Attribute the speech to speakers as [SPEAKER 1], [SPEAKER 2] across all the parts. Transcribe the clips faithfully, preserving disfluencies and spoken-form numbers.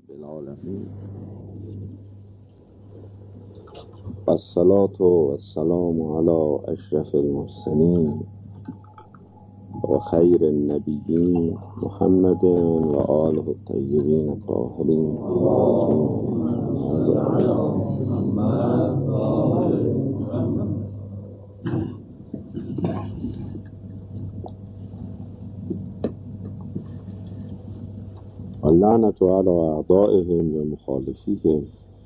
[SPEAKER 1] رب العالمين والصلاة والسلام على أشرف المرسلين وخير النبيين محمد وآله الطيبين الطاهرين. اللعنة على أعدائهم ومخالفيهم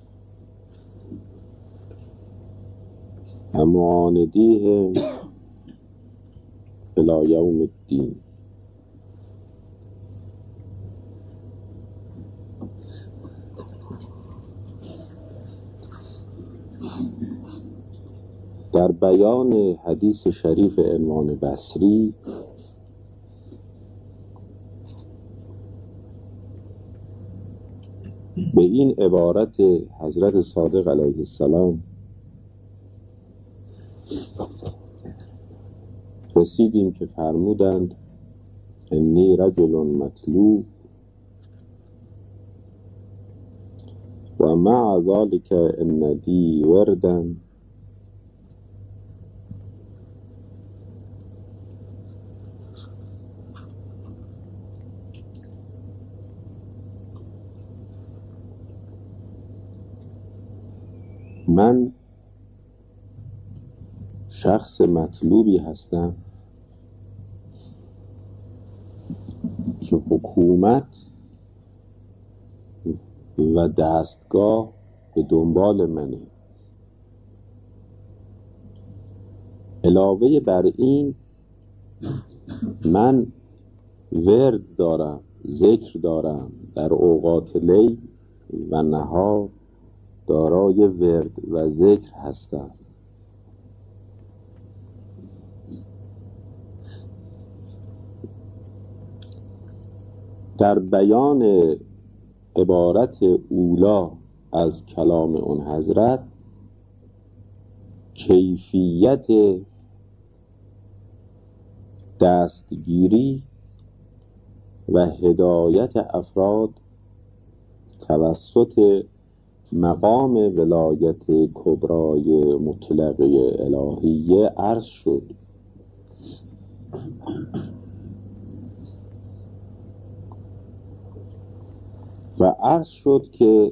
[SPEAKER 1] ومعانديهم إلى يوم الدين. در بیان حدیث شریف امام بصری به این عبارت حضرت صادق علیه السلام رسیدیم که فرمودند انی رجل مطلوب و مع ذلك ان لی وردا من شخص مطلوبی هستم که حکومت و دستگاه به دنبال منه. علاوه بر این من ورد دارم، ذکر دارم، در اوقات لیل و نهار دارای ورد و ذکر هستم. در بیان عبارت اولا از کلام اون حضرت کیفیت دستگیری و هدایت افراد توسط مقام ولایت کبرای مطلقه الهیه عرض شد. و عرض شد که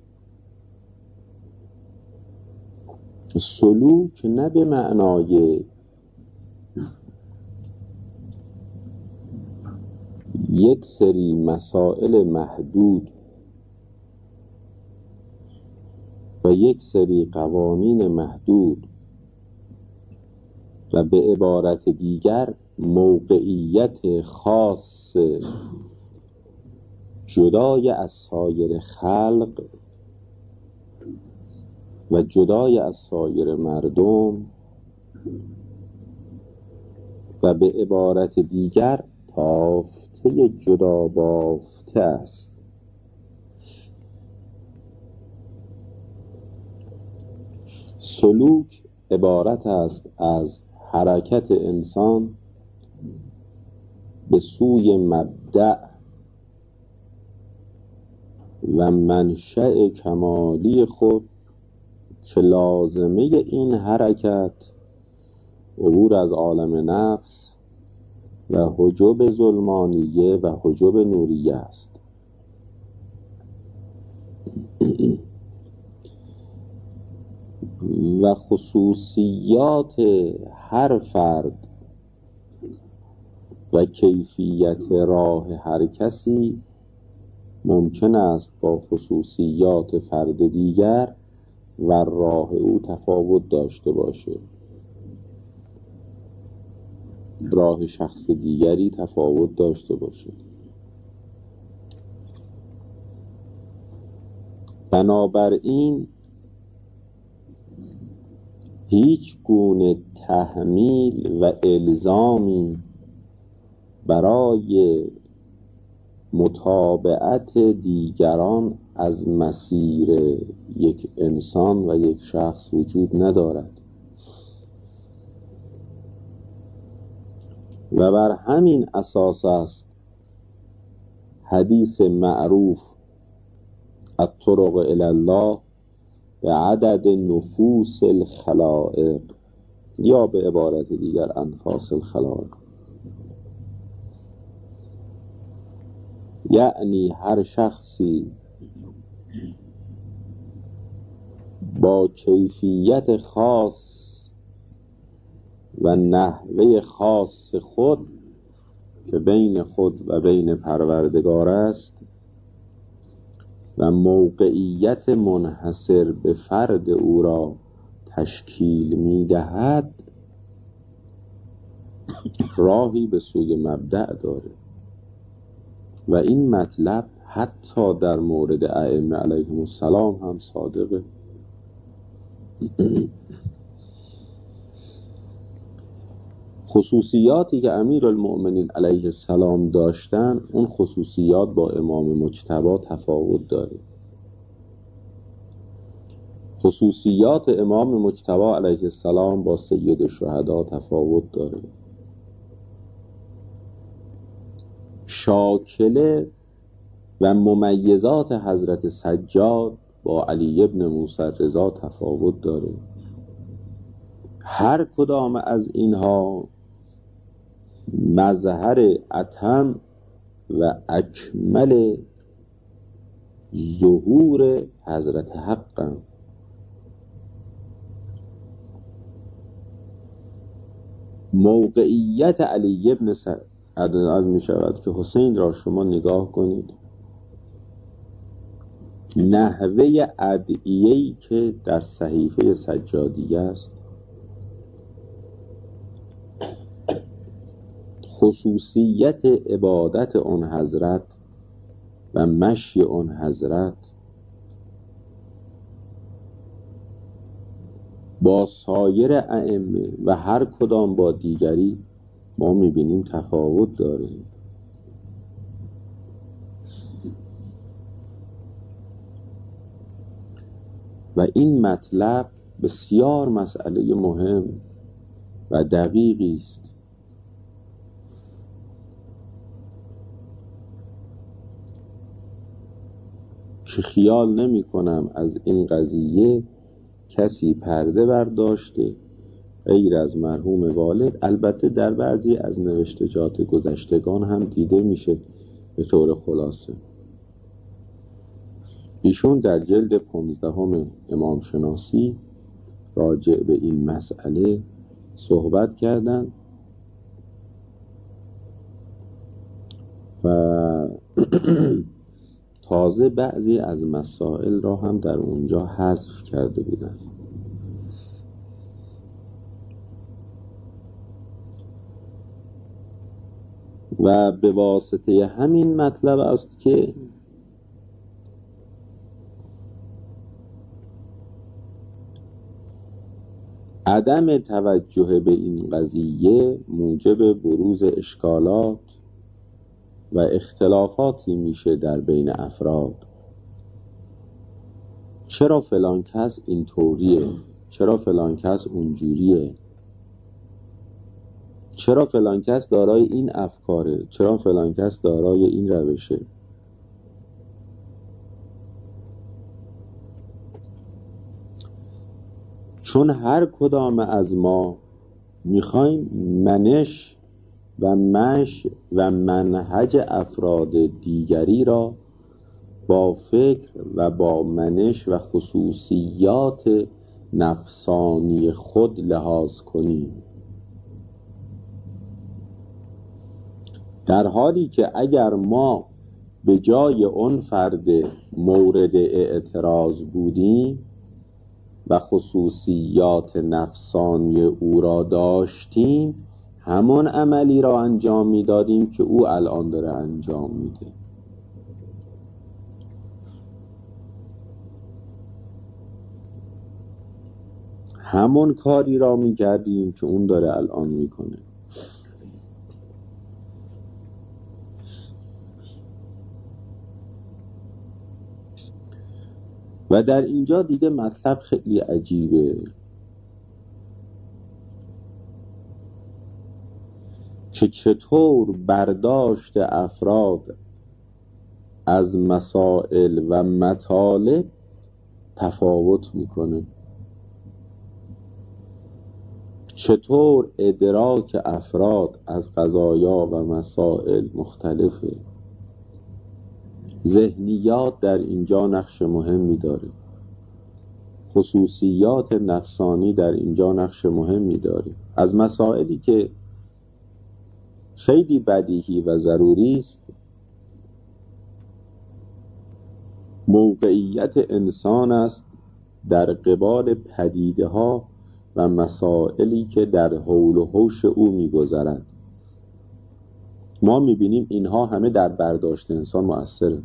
[SPEAKER 1] سلوک نه به معنای یک سری مسائل محدود و یک سری قوانین محدود و به عبارت دیگر موقعیت خاص جدای از سایر خلق و جدای از سایر مردم و به عبارت دیگر تافته جدا بافته است. سلوک عبارت است از حرکت انسان به سوی مبدأ و منشأ کمالی خود که لازمه این حرکت عبور از عالم نفس و حجب ظلمانیه و حجب نوریه است. و خصوصیات هر فرد و کیفیت راه هر کسی ممکن است با خصوصیات فرد دیگر و راه او تفاوت داشته باشه. راه شخص دیگری تفاوت داشته باشه. بنابراین هیچ گونه تحمیل و الزامی برای متابعت دیگران از مسیر یک انسان و یک شخص وجود ندارد و بر همین اساس است حدیث معروف الطرق الی الله به عدد نفوس الخلائق، یا به عبارت دیگر انفاس الخلائق، یعنی هر شخصی با کیفیت خاص و نحوه خاص خود که بین خود و بین پروردگار است و موقعیت منحصر به فرد او را تشکیل می دهد، راهی به سوی مبدأ داره. و این مطلب حتی در مورد ائمه علیهم السلام هم صادقه. خصوصیاتی که امیرالمؤمنین علیه السلام داشتن، اون خصوصیات با امام مجتبی تفاوت داره. خصوصیات امام مجتبی علیه السلام با سید الشهدا تفاوت داره. شاکله و ممیزات حضرت سجاد با علی ابن موسی رضا تفاوت داره. هر کدام از اینها مظهر اتم و اکمل ظهور حضرت حق. موقعیت علی ابن عدنان می شود که حسین را شما نگاه کنید، نحوه ادعیه‌ای که در صحیفه سجادیه است، خصوصیت عبادت اون حضرت و مشی اون حضرت با سایر ائمه و هر کدام با دیگری ما میبینیم تفاوت داره. و این مطلب بسیار مسئله مهم و دقیقی است که خیال نمی کنم از این قضیه کسی پرده برداشته غیر از مرحوم والد. البته در بعضی از نوشتجات گذشتگان هم دیده میشه به طور خلاصه. ایشون در جلد پانزدهم امام شناسی راجع به این مسئله صحبت کردن و تازه بعضی از مسائل را هم در اونجا حذف کرده بودن. و به واسطه همین مطلب است که عدم توجه به این قضیه موجب بروز اشکالات و اختلافاتی میشه در بین افراد. چرا فلان کس اینطوریه؟ چرا فلان کس اونجوریه؟ چرا فلان کس دارای این افکاره؟ چرا فلان کس دارای این روشه؟ چون هر کدام از ما میخوایم منش و مش و منهج افراد دیگری را با فکر و با منش و خصوصیات نفسانی خود لحاظ کنیم، در حالی که اگر ما به جای اون فرد مورد اعتراض بودیم و خصوصیات نفسانی او را داشتیم، همون عملی را انجام میدادیم که او الان داره انجام میده. همون کاری را میکردیم که اون داره الان میکنه. و در اینجا دیگه مطلب خیلی عجیبه که چطور برداشت افراد از مسائل و مطالب تفاوت میکنه. چطور ادراک افراد از قضایا و مسائل مختلفه. ذهنیات در اینجا نقش مهمی داره، خصوصیات نفسانی در اینجا نقش مهمی داره. از مسائلی که خیلی بدیهی و ضروری است موقعیت انسان است در قبال پدیده ها و مسائلی که در حول و حوش او می‌گذرد. ما می‌بینیم اینها همه در برداشت انسان مؤثره.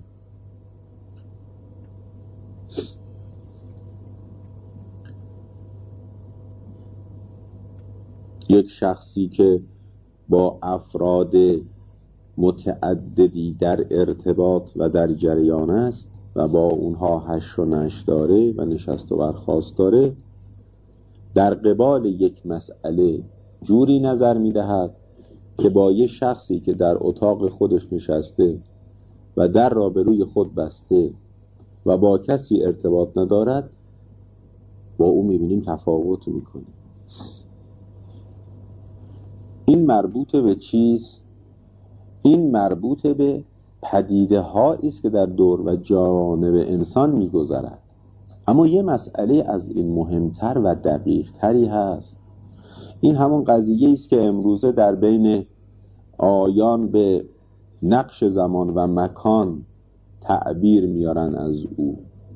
[SPEAKER 1] یک شخصی که با افراد متعددی در ارتباط و در جریان است و با اونها هش و نش داره و نشست و برخاست داره، در قبال یک مسئله جوری نظر میدهد که با یک شخصی که در اتاق خودش نشسته و در را به روی خود بسته و با کسی ارتباط ندارد با او میبینیم تفاوت میکنه. این مربوط به چیست؟ این مربوط به پدیده هایی است که در دور و جانب انسان میگذرد. اما یه مسئله از این مهمتر و دقیق تری هست. این همون قضیه است که امروزه در بین آیان به نقش زمان و مکان تعبیر میارن از او،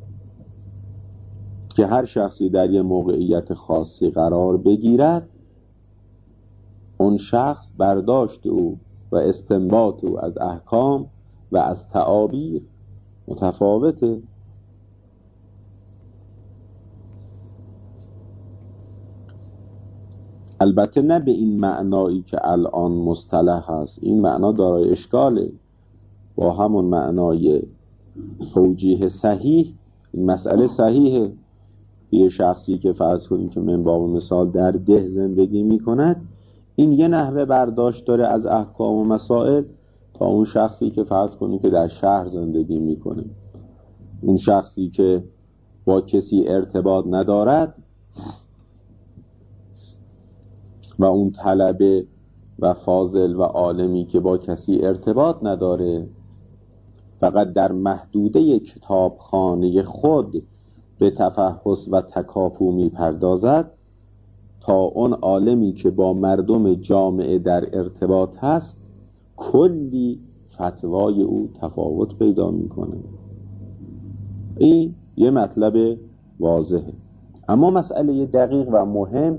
[SPEAKER 1] که هر شخصی در یه موقعیت خاصی قرار بگیرد، اون شخص برداشت او و استنباط او از احکام و از تعابیر متفاوته. البته نه به این معنایی که الان مصطلح هست. این معنا دارای اشکاله. با همون معنای توجیه صحیح این مسئله صحیحه. یه شخصی که فرض کنیم که من با مثال در ده زندگی می کند، این یه نحوه برداشت داره از احکام و مسائل تا اون شخصی که فرض کنیم که در شهر زندگی می کنه. اون شخصی که با کسی ارتباط ندارد و اون طلبه و فاضل و عالمی که با کسی ارتباط نداره، فقط در محدوده کتابخانه خود به تفحص و تکاپو می پردازد، تا اون عالمی که با مردم جامعه در ارتباط هست کلی فتوای او تفاوت پیدا میکنه. این یه مطلب واضحه. اما مسئله دقیق و مهم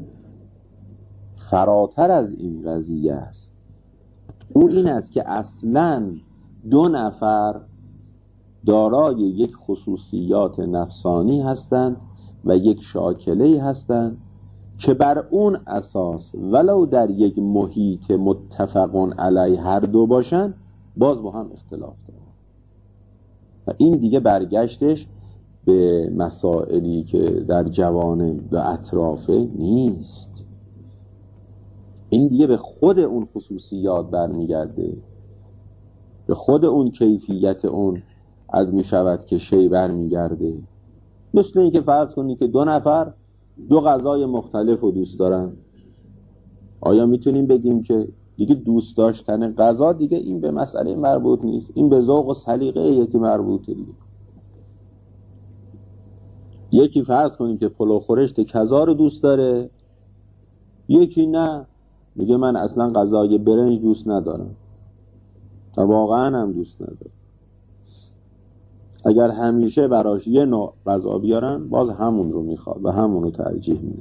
[SPEAKER 1] فراتر از این قضیه است. او این است که اصلاً دو نفر دارای یک خصوصیات نفسانی هستند و یک شاکله‌ای هستند که بر اون اساس ولو در یک محیط متفقون علیه هر دو باشن باز با هم اختلاف دارن. و این دیگه برگشتش به مسائلی که در جوانب و اطرافه نیست. این دیگه به خود اون خصوصیات برمیگرده، به خود اون کیفیت اون از می شود که شی برمیگرده. مثل این که فرض کنی که دو نفر دو غذای مختلف رو دوست دارن، آیا میتونیم بگیم که دیگه دوست داشتن غذا دیگه این به مسئله مربوط نیست، این به ذوق و سلیقه یکی مربوطه دیگه. یکی فرض کنیم که پلو خورشت کذا رو دوست داره، یکی نه، میگه من اصلا غذای برنج دوست ندارم و واقعا هم دوست ندارم. اگر همیشه براش یه نوع غذا بیارن باز همون رو میخواد و همون رو ترجیح میده.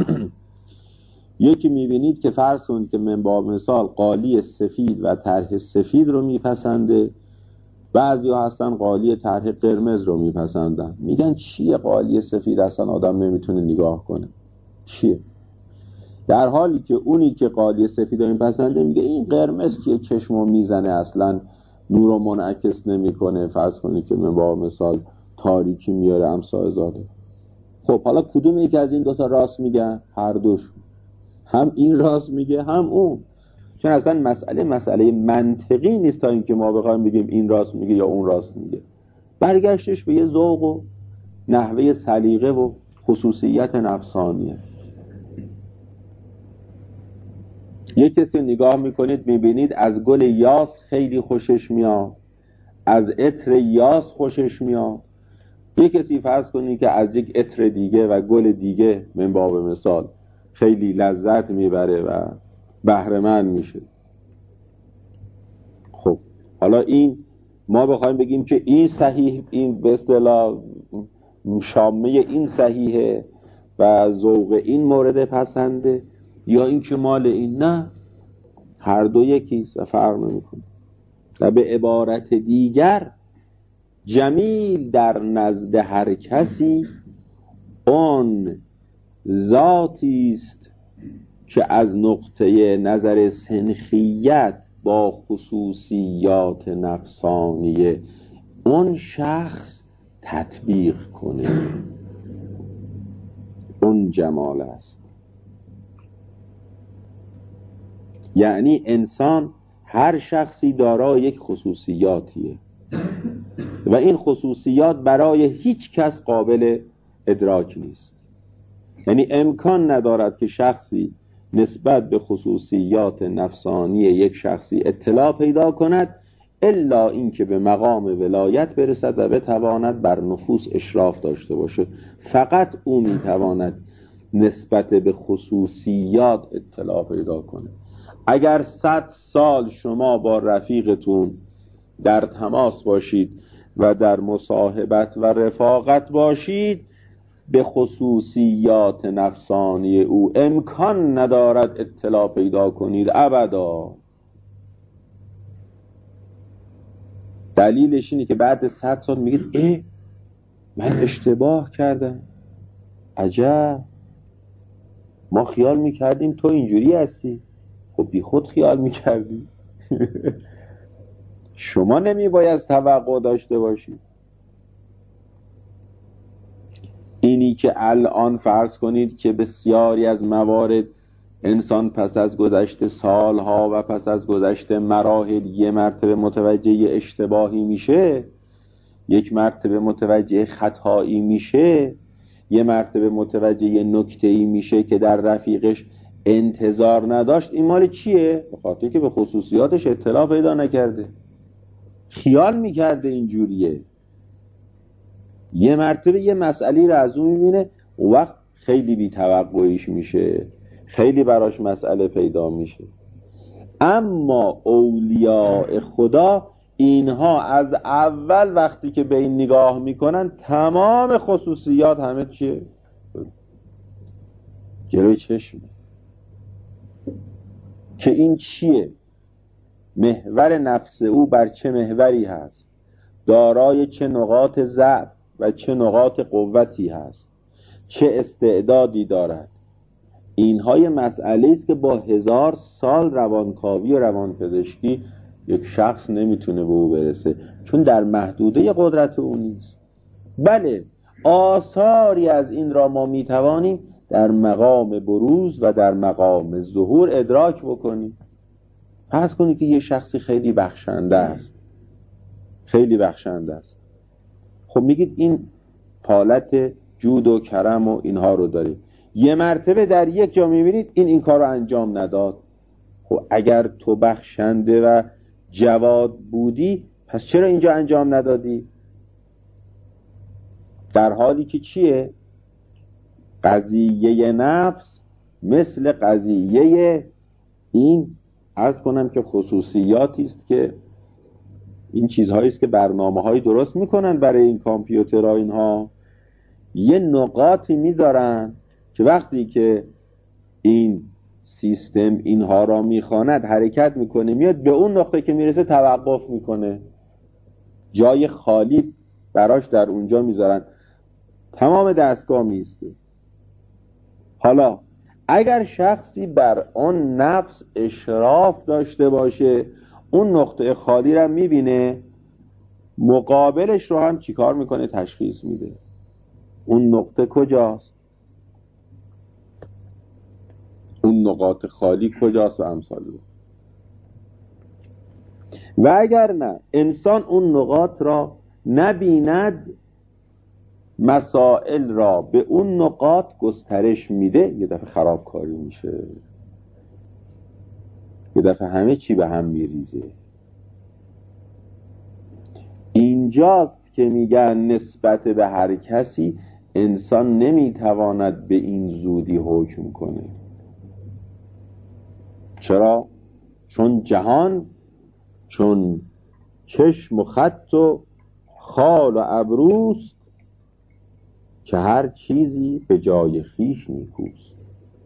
[SPEAKER 1] یکی میبینید که فرض کنید که من با مثال قالی سفید و طرح سفید رو میپسنده، بعضی ها هستن قالی طرح قرمز رو میپسندن. میگن چیه قالی سفید اصلا آدم نمیتونه نگاه کنه، چیه؟ در حالی که اونی که قالی سفید رو میپسنده میگه این قرمز که چشمو میزنه اصلا نور رو منعکس نمیکنه، فرض کنید که من با مثال تاریکی میاره امسا زاده. خب حالا کدوم یکی از این دوتا راست میگن؟ هر دوش. هم این راست میگه هم اون. چون اصلا مسئله مسئله منطقی نیست تا اینکه ما بخوایم بگیم این راست میگه یا اون راست میگه. برگشتش به یه ذوق و نحوه سلیقه و خصوصیت نفسانیه. یک کسی نگاه میکنید میبینید از گل یاس خیلی خوشش میاد، از عطر یاس خوشش میاد. یک کسی فرض کنید که از یک عطر دیگه و گل دیگه من باب مثال خیلی لذت میبره و بهره مند میشه. خب حالا این ما بخوایم بگیم که این صحیح، این به اصطلاح شامه این صحیحه و ذوق این مورد پسنده، یا این که مال این، نه، هر دو یکیست و فرق نمیکنه. و به عبارت دیگر جمیل در نزد هر کسی اون ذاتی است که از نقطه نظر سنخیت با خصوصیات نفسانی اون شخص تطبیق کنه. اون جمال است. یعنی انسان، هر شخصی دارای یک خصوصیاتیه و این خصوصیات برای هیچ کس قابل ادراک نیست. یعنی امکان ندارد که شخصی نسبت به خصوصیات نفسانی یک شخصی اطلاع پیدا کند الا اینکه به مقام ولایت برسد و بتواند بر نفوس اشراف داشته باشه. فقط او میتواند نسبت به خصوصیات اطلاع پیدا کنه. اگر صد سال شما با رفیقتون در تماس باشید و در مصاحبت و رفاقت باشید، به خصوصیات نفسانی او امکان ندارد اطلاع پیدا کنید ابدا. دلیلش اینه که بعد صد سال میگید اه من اشتباه کردم، عجب، ما خیال میکردیم تو اینجوری هستی. خب بی خود خیال میکردی. شما نمیباید توقع داشته باشید. اینی که الان فرض کنید که بسیاری از موارد انسان پس از گذشت سالها و پس از گذشت مراحل یه مرتبه متوجه اشتباهی میشه، یک مرتبه متوجه خطایی میشه، یه مرتبه متوجه نکته‌ای میشه که در رفیقش انتظار نداشت. این مال چیه؟ به خاطر که به خصوصیاتش اطلاع پیدا نکرده، خیال میکرده اینجوریه. یه مرتبه یه مسئله رو از اون میبینه، اون وقت خیلی بی توقعیش میشه، خیلی براش مسئله پیدا میشه. اما اولیاء خدا اینها از اول وقتی که به این نگاه میکنن تمام خصوصیات همه چیه؟ جلوی چشم. که این چیه؟ محور نفس او بر چه محوری هست، دارای چه نقاط ضعف و چه نقاط قوتی هست، چه استعدادی دارد. اینها یه مسئله است که با هزار سال روانکاوی و روانپزشکی یک شخص نمیتونه به او برسه، چون در محدوده قدرت او نیست. بله آثاری از این را ما میتوانیم در مقام بروز و در مقام ظهور ادراک بکنیم. فرض کنید که یه شخصی خیلی بخشنده است، خیلی بخشنده است. خب میگید این حالت جود و کرم و اینها رو دارید. یه مرتبه در یک جا میبینید این این کار رو انجام نداد. خب اگر تو بخشنده و جواد بودی پس چرا اینجا انجام ندادی؟ در حالی که چیه؟ قضیه نفس مثل قضیه این عرض کنم که خصوصیاتی است که این چیزهایی است که برنامه‌هایی درست میکنن برای این کامپیوترها. اینها یه نقاطی میذارن که وقتی که این سیستم اینها را میخواند حرکت میکنه، میاد به اون نقطه که میرسه توقف میکنه، جای خالی براش در اونجا میذارن، تمام دستگاه میسته. حالا اگر شخصی بر آن نفس اشراف داشته باشه، اون نقطه خالی را میبینه، مقابلش رو هم چیکار میکنه؟ تشخیص میده. اون نقطه کجاست؟ اون نقاط خالی کجاست و امثال رو. و اگر نه انسان اون نقاط را نبیند، مسائل را به اون نقاط گسترش میده، یه دفعه خرابکاری میشه، یه دفعه همه چی به هم میریزه. اینجاست که میگن نسبت به هر کسی انسان نمیتواند به این زودی حکم کنه. چرا؟ چون جهان چون چشم و خط و خال و ابروست که هر چیزی به جای خیش نیکوست.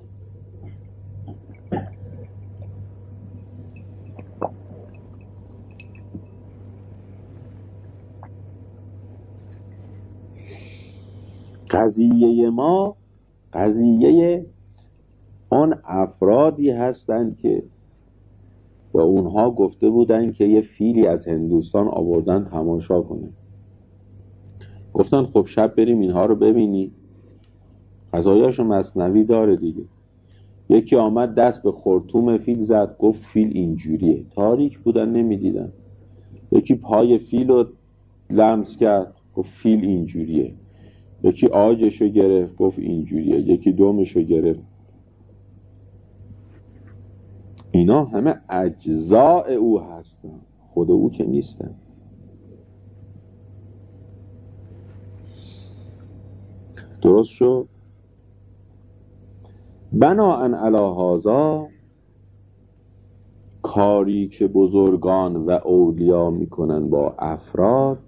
[SPEAKER 1] قضیه ما قضیه آن افرادی هستند که با اونها گفته بودن که یه فیلی از هندوستان آوردن تماشا کنه. گفتن خب شب بریم اینها رو ببینی. قضایاشو مثنوی داره دیگه. یکی آمد دست به خرطوم فیل زد، گفت فیل اینجوریه. تاریک بودن نمیدیدن. یکی پای فیل رو لمس کرد، گفت فیل اینجوریه. یکی آجشو گرفت، گفت اینجوریه. یکی دومشو گرفت. اینا همه اجزاء او هستن، خود او که نیستن. درست شد؟ بناءً علی هذا کاری که بزرگان و اولیا میکنن با افراد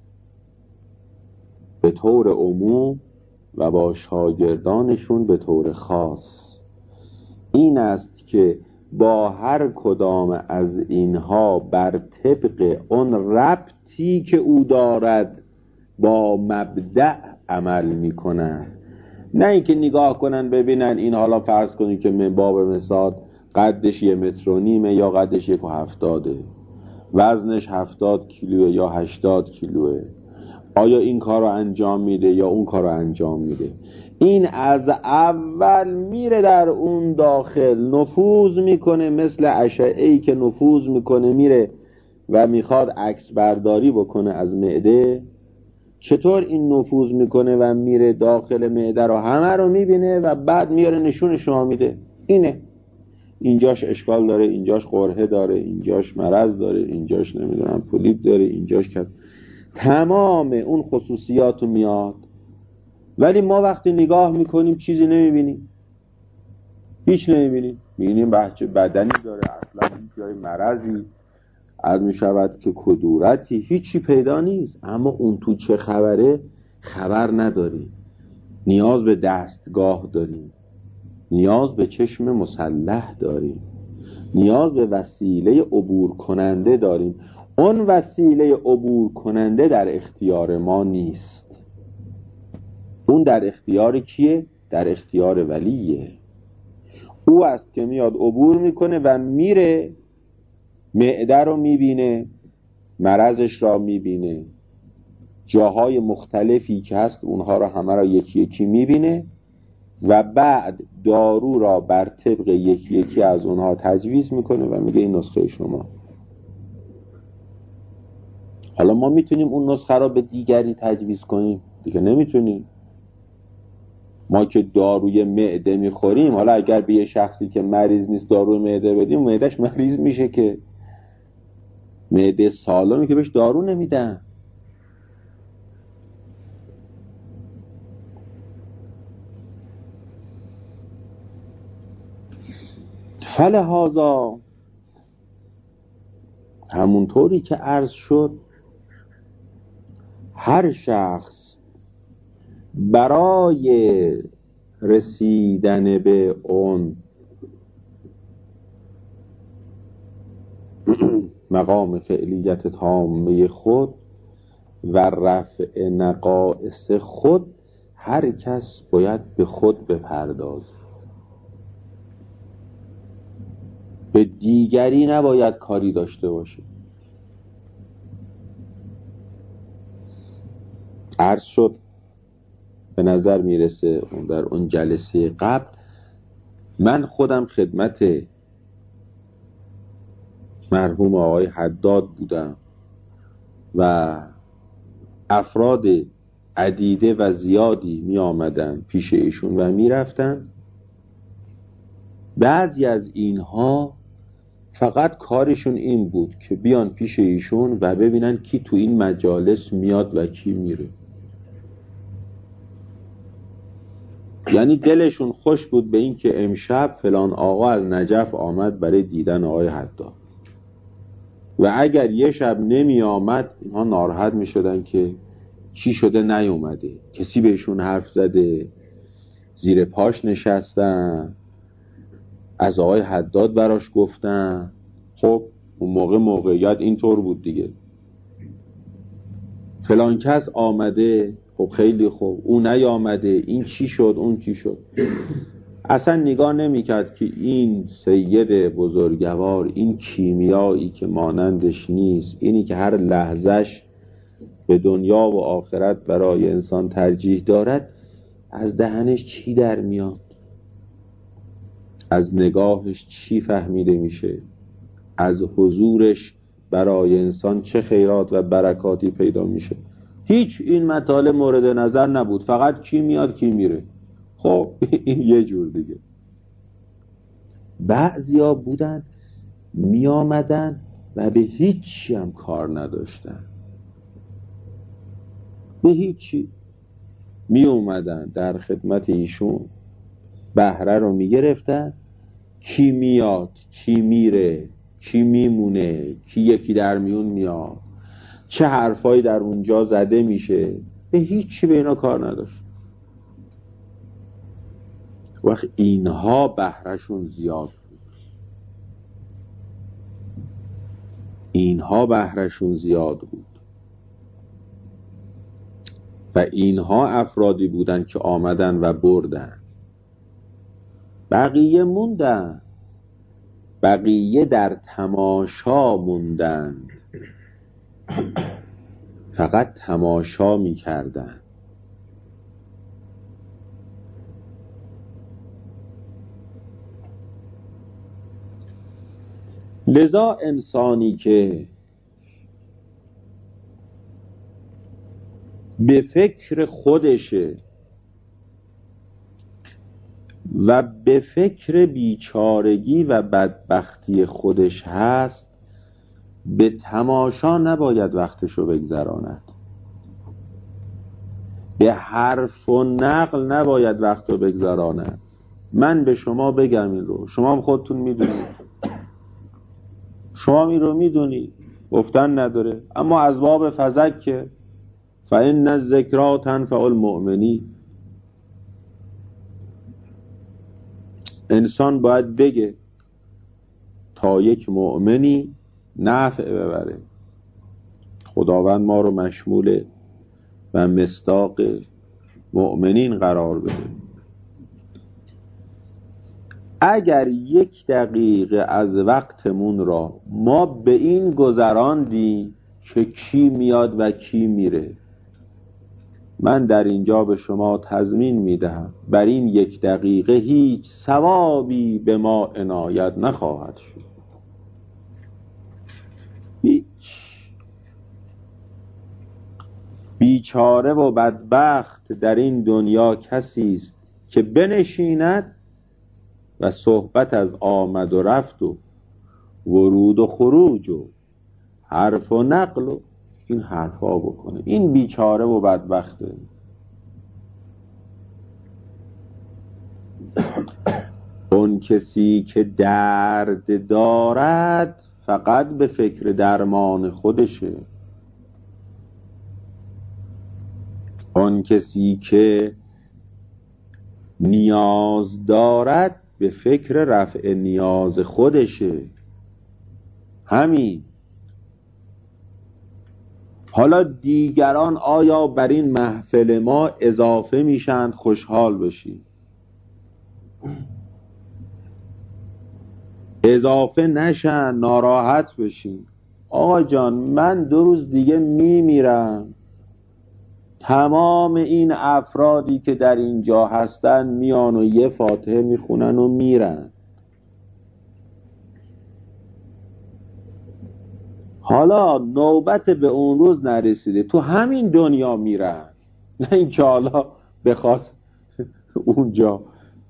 [SPEAKER 1] به طور عموم و با شاگردانشون به طور خاص این است که با هر کدام از اینها بر طبق اون ربطی که او دارد با مبدأ عمل میکنن. نه اینکه نگاه کنن ببینن این حالا فرض کنید که من باب مثال قدش یه متر و نیمه یا قدش یک و هفتاده، وزنش هفتاد کیلوه یا هشتاد کیلوه، آیا این کار رو انجام میده یا اون کار رو انجام میده. این از اول میره در اون داخل نفوذ میکنه، مثل اشعه‌ای که نفوذ میکنه میره و میخواد عکس برداری بکنه از معده. چطور این نفوذ میکنه و میره داخل معده رو همه رو میبینه و بعد میاره نشون شما میده. اینه اینجاش اشکال داره، اینجاش قرحه داره، اینجاش مرض داره، اینجاش نمیدونم پولیپ داره، اینجاش کد. تمام اون خصوصیاتو میاد. ولی ما وقتی نگاه میکنیم چیزی نمیبینیم، هیچ نمیبینیم. میبینیم بچه بدنی داره، اصلا هیچ جای مرضی عرض میشود که کدورتی هیچی پیدا نیست. اما اون تو چه خبره خبر نداریم. نیاز به دستگاه داریم، نیاز به چشم مسلح داریم، نیاز به وسیله عبور کننده داریم. اون وسیله عبور کننده در اختیار ما نیست. اون در اختیار کیه؟ در اختیار ولیه. او است که میاد عبور میکنه و میره معده رو میبینه، مرضش را میبینه، جاهای مختلفی که هست اونها را همه را یکی یکی میبینه و بعد دارو را بر طبق یکی یکی از اونها تجویز میکنه و میگه این نسخه شما. حالا ما میتونیم اون نسخه را به دیگری تجویز کنیم؟ دیگه نمیتونیم. ما که داروی معده میخوریم، حالا اگر به یه شخصی که مریض نیست داروی معده بدیم، معدهش مریض میشه که. معده سالمی که بهش دارو نمیدن. فلهذا همونطوری که عرض شد هر شخص برای رسیدن به اون مقام فعلیت تامه خود و رفع نقائص خود، هر کس باید به خود بپردازه. به دیگری نباید کاری داشته باشه. عرض شد به نظر میرسه در اون جلسه قبل من خودم خدمت مرحوم آقای حداد بودن و افراد عدیده و زیادی می آمدن پیش ایشون و می رفتن. بعضی از اینها فقط کارشون این بود که بیان پیش ایشون و ببینن کی تو این مجالس میاد و کی میره. یعنی دلشون خوش بود به این که امشب فلان آقا از نجف آمد برای دیدن آقای حداد و اگر یه شب نمی آمد اینها ناراحت می شدن که چی شده نیومده، کسی بهشون حرف زده، زیر پاش نشستن، از آقای حداد براش گفتن. خب اون موقع موقعیت اینطور بود دیگه، فلان کس آمده، خب خیلی خوب، اون نیامده، این چی شد اون چی شد. اصلا نگاه نمیکرد که این سید بزرگوار، این کیمیایی که مانندش نیست، اینی که هر لحظش به دنیا و آخرت برای انسان ترجیح دارد، از دهنش چی در میاد، از نگاهش چی فهمیده میشه، از حضورش برای انسان چه خیرات و برکاتی پیدا میشه. هیچ این مطالب مورد نظر نبود، فقط کی میاد کی میره. خب این یه جور دیگه. بعضیا بودن می آمدن و به هیچی هم کار نداشتن، به هیچی می اومدن در خدمت ایشون، بهره رو می گرفتن، کی میاد کی میره، کی میمونه، کی یکی در میون میاد، چه حرفایی در اونجا زده میشه، به هیچی به اینا کار نداشت. وقت اینها بهرهشون زیاد بود، اینها بهرهشون زیاد بود و اینها افرادی بودن که آمدن و بردن، بقیه موندن، بقیه در تماشا موندن، فقط تماشا میکردن. لذا انسانی که به فکر خودشه و به فکر بیچارگی و بدبختی خودش هست، به تماشا نباید وقتشو بگذراند، به حرف و نقل نباید وقتو بگذراند. من به شما بگم این رو، شما هم خودتون میدونید، شما این رو میدونید، گفتن نداره، اما از باب فذکر فإن الذکری تنفع المؤمنین، انسان باید بگه تا یک مؤمنی نفع ببره. خداوند ما رو مشمول و مصداق مؤمنین قرار بده. اگر یک دقیقه از وقتمون را ما به این گذراندیم که کی میاد و کی میره، من در اینجا به شما تضمین میدهم بر این یک دقیقه هیچ ثوابی به ما عنایت نخواهد شد. هیچ. بیچاره و بدبخت در این دنیا کسی است که بنشیند و صحبت از آمد و رفت و ورود و خروج و حرف و نقل و این حرفا بکنه. این بیچاره و بدبخته. اون کسی که درد دارد فقط به فکر درمان خودشه. اون کسی که نیاز دارد به فکر رفع نیاز خودشه. همین. حالا دیگران آیا بر این محفل ما اضافه میشن خوشحال بشی؟ اضافه نشن ناراحت بشی؟ آقا جان من دو روز دیگه میمیرم، تمام این افرادی که در اینجا هستن میان و یه فاتحه میخونن و میرن. حالا نوبت به اون روز نرسیده، تو همین دنیا میرن، نه اینکه حالا بخواد اونجا.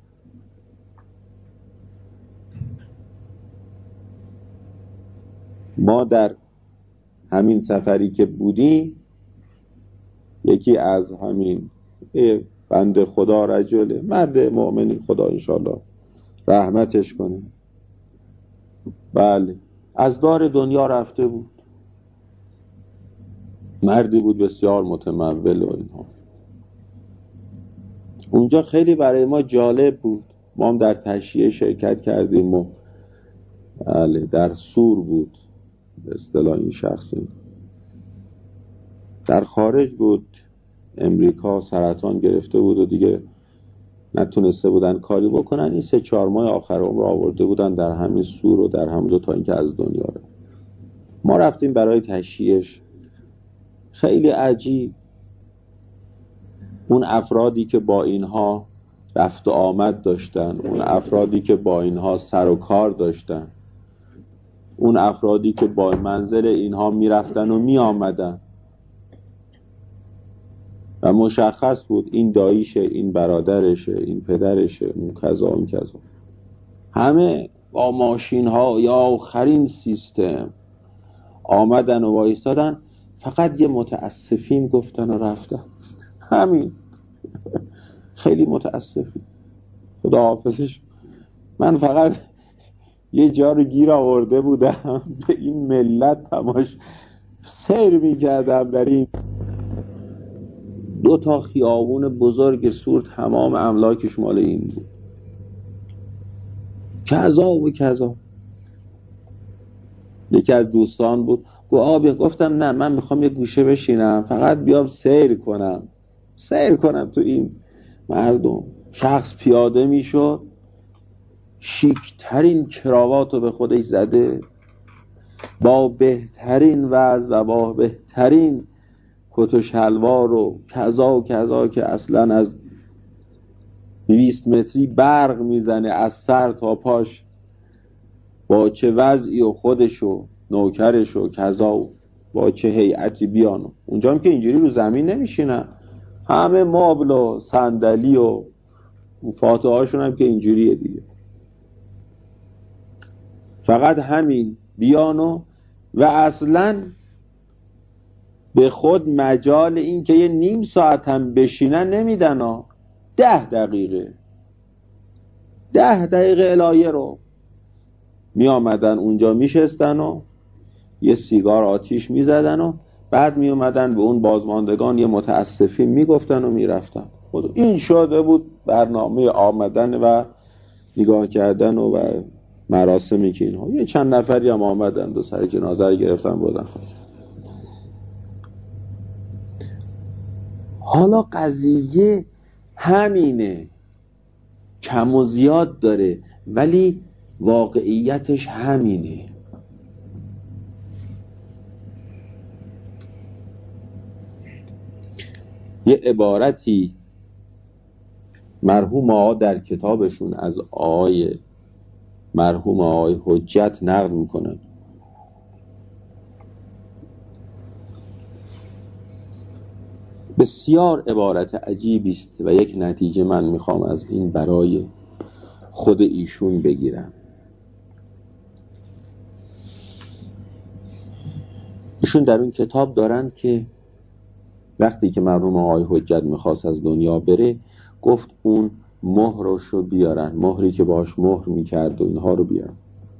[SPEAKER 1] ما در همین سفری که بودیم، یکی از همین بنده خدا، رجل مرد مؤمنی، خدا انشاءالله رحمتش کنه، بله از دار دنیا رفته بود، مردی بود بسیار متمول و اینها. اونجا خیلی برای ما جالب بود، ما هم در تشییع شرکت کردیم و بله در سور بود به اصطلاح این شخصی، در خارج بود، امریکا سرطان گرفته بود و دیگه نتونسته بودن کاری بکنن. این سه چهار ماه آخر عمر آورده بودن در همین سور و در همونجا تا اینکه از دنیا رو. ما رفتیم برای تشییعش. خیلی عجیب، اون افرادی که با اینها رفت و آمد داشتن، اون افرادی که با اینها سر و کار داشتن، اون افرادی که با منزل اینها می رفتن و می آمدن و مشخص بود این داییشه، این برادرشه، این پدرشه، اون کذا اون کذا، همه با ماشین ها یا آخرین سیستم آمدن و وایستادن، فقط یه متاسفیم گفتن و رفتن. همین. خیلی متاسفیم، خدا حافظش. من فقط یه جا رو گیر آورده بودم، به این ملت تماش سیر می کردم در این دو تا خیابون بزرگ سور، تمام املاکش مال این بود، کذا و کذا. یکی از دوستان بود گفت آبی، گفتم نه من میخوام یه گوشه بشینم فقط بیام سیر کنم سیر کنم تو این مردم. شخص پیاده میشد، شیکترین کراوات رو به خودش زده، با بهترین وضع و با بهترین کت و شلوار و کذا و کذا که اصلا از دویست متری برق میزنه از سر تا پاش، با چه وضعی و خودش و نوکرش و کذا و با چه هیئتی بیانو. اونجا هم که اینجوری رو زمین نمیشینن، همه مبل و صندلی و فاتحه هاشون هم که اینجوریه دیگه، فقط همین بیانو و اصلا به خود مجال این که یه نیم ساعت هم بشینن نمیدن ها. ده دقیقه ده دقیقه الهیه رو می آمدن اونجا میشستن و یه سیگار آتیش می زدن و بعد می اومدن به اون بازماندگان یه متاسفین می گفتن و می رفتن. این شده بود برنامه آمدن و نگاه کردن و, و مراسمی که اینها. یه چند نفری هم آمدن و سر جنازه رو گرفتن بودن. حالا قضیه همینه، کم و زیاد داره ولی واقعیتش همینه. یه عبارتی مرحوم آقا در کتابشون از آقای مرحوم آقای حجت نقل میکنن. بسیار عبارت عجیبی است و یک نتیجه من میخوام از این برای خود ایشون بگیرم. ایشون در اون کتاب دارن که وقتی که مرحوم آقای حجت میخواست از دنیا بره، گفت اون مهرشو بیارن، مهری که باش مهر میکرد و اینها رو بیارن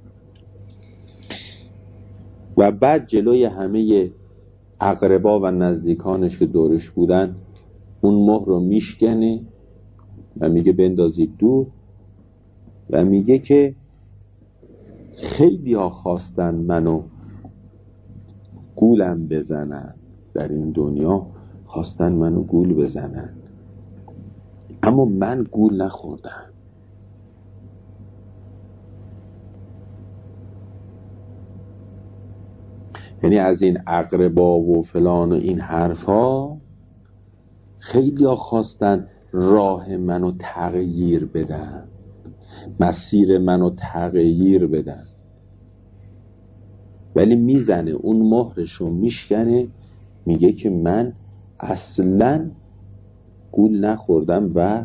[SPEAKER 1] و بعد جلوی همه اقربا و نزدیکانش که دورش بودن اون مهر رو میشکنه و میگه بندازید دور و میگه که خیلی ها خواستن منو گولم بزنن، در این دنیا خواستن منو گول بزنن اما من گول نخوردم. یعنی از این اقربا و فلان و این حرفا خیلی ها خواستن راه منو تغییر بدن، مسیر منو تغییر بدن، ولی میزنه اون مهرشو میشکنه، میگه که من اصلا گول نخوردم و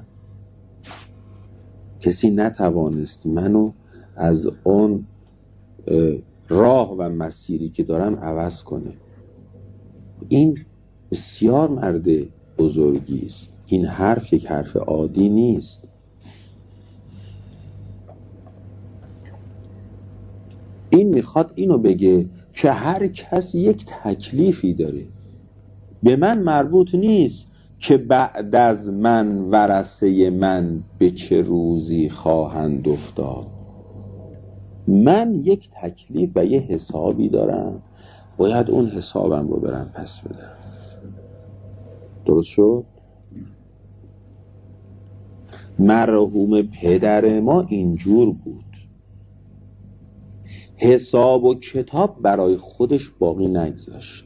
[SPEAKER 1] کسی نتوانست منو از اون راه و مسیری که دارم عوض کنه. این بسیار مرد بزرگی است. این حرف یک حرف عادی نیست. این میخواد اینو بگه که هر کس یک تکلیفی داره، به من مربوط نیست که بعد از من ورثه من به چه روزی خواهند افتاد. من یک تکلیف و یه حسابی دارم، باید اون حسابم رو برم پس بدم. درست شد؟ مرحوم پدر ما اینجور بود، حساب و کتاب برای خودش باقی نگذاشت.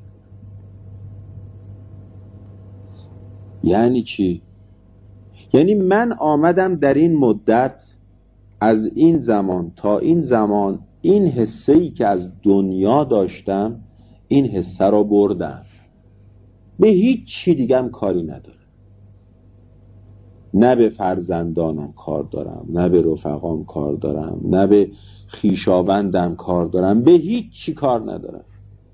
[SPEAKER 1] یعنی چی؟ یعنی من آمدم در این مدت از این زمان تا این زمان این حسه‌ای که از دنیا داشتم این حسه رو بردم، به هیچ چی دیگم کاری ندارم. نه به فرزندانم کار دارم، نه به رفقام کار دارم، نه به خویشاوندم کار دارم، به هیچ چی کار ندارم.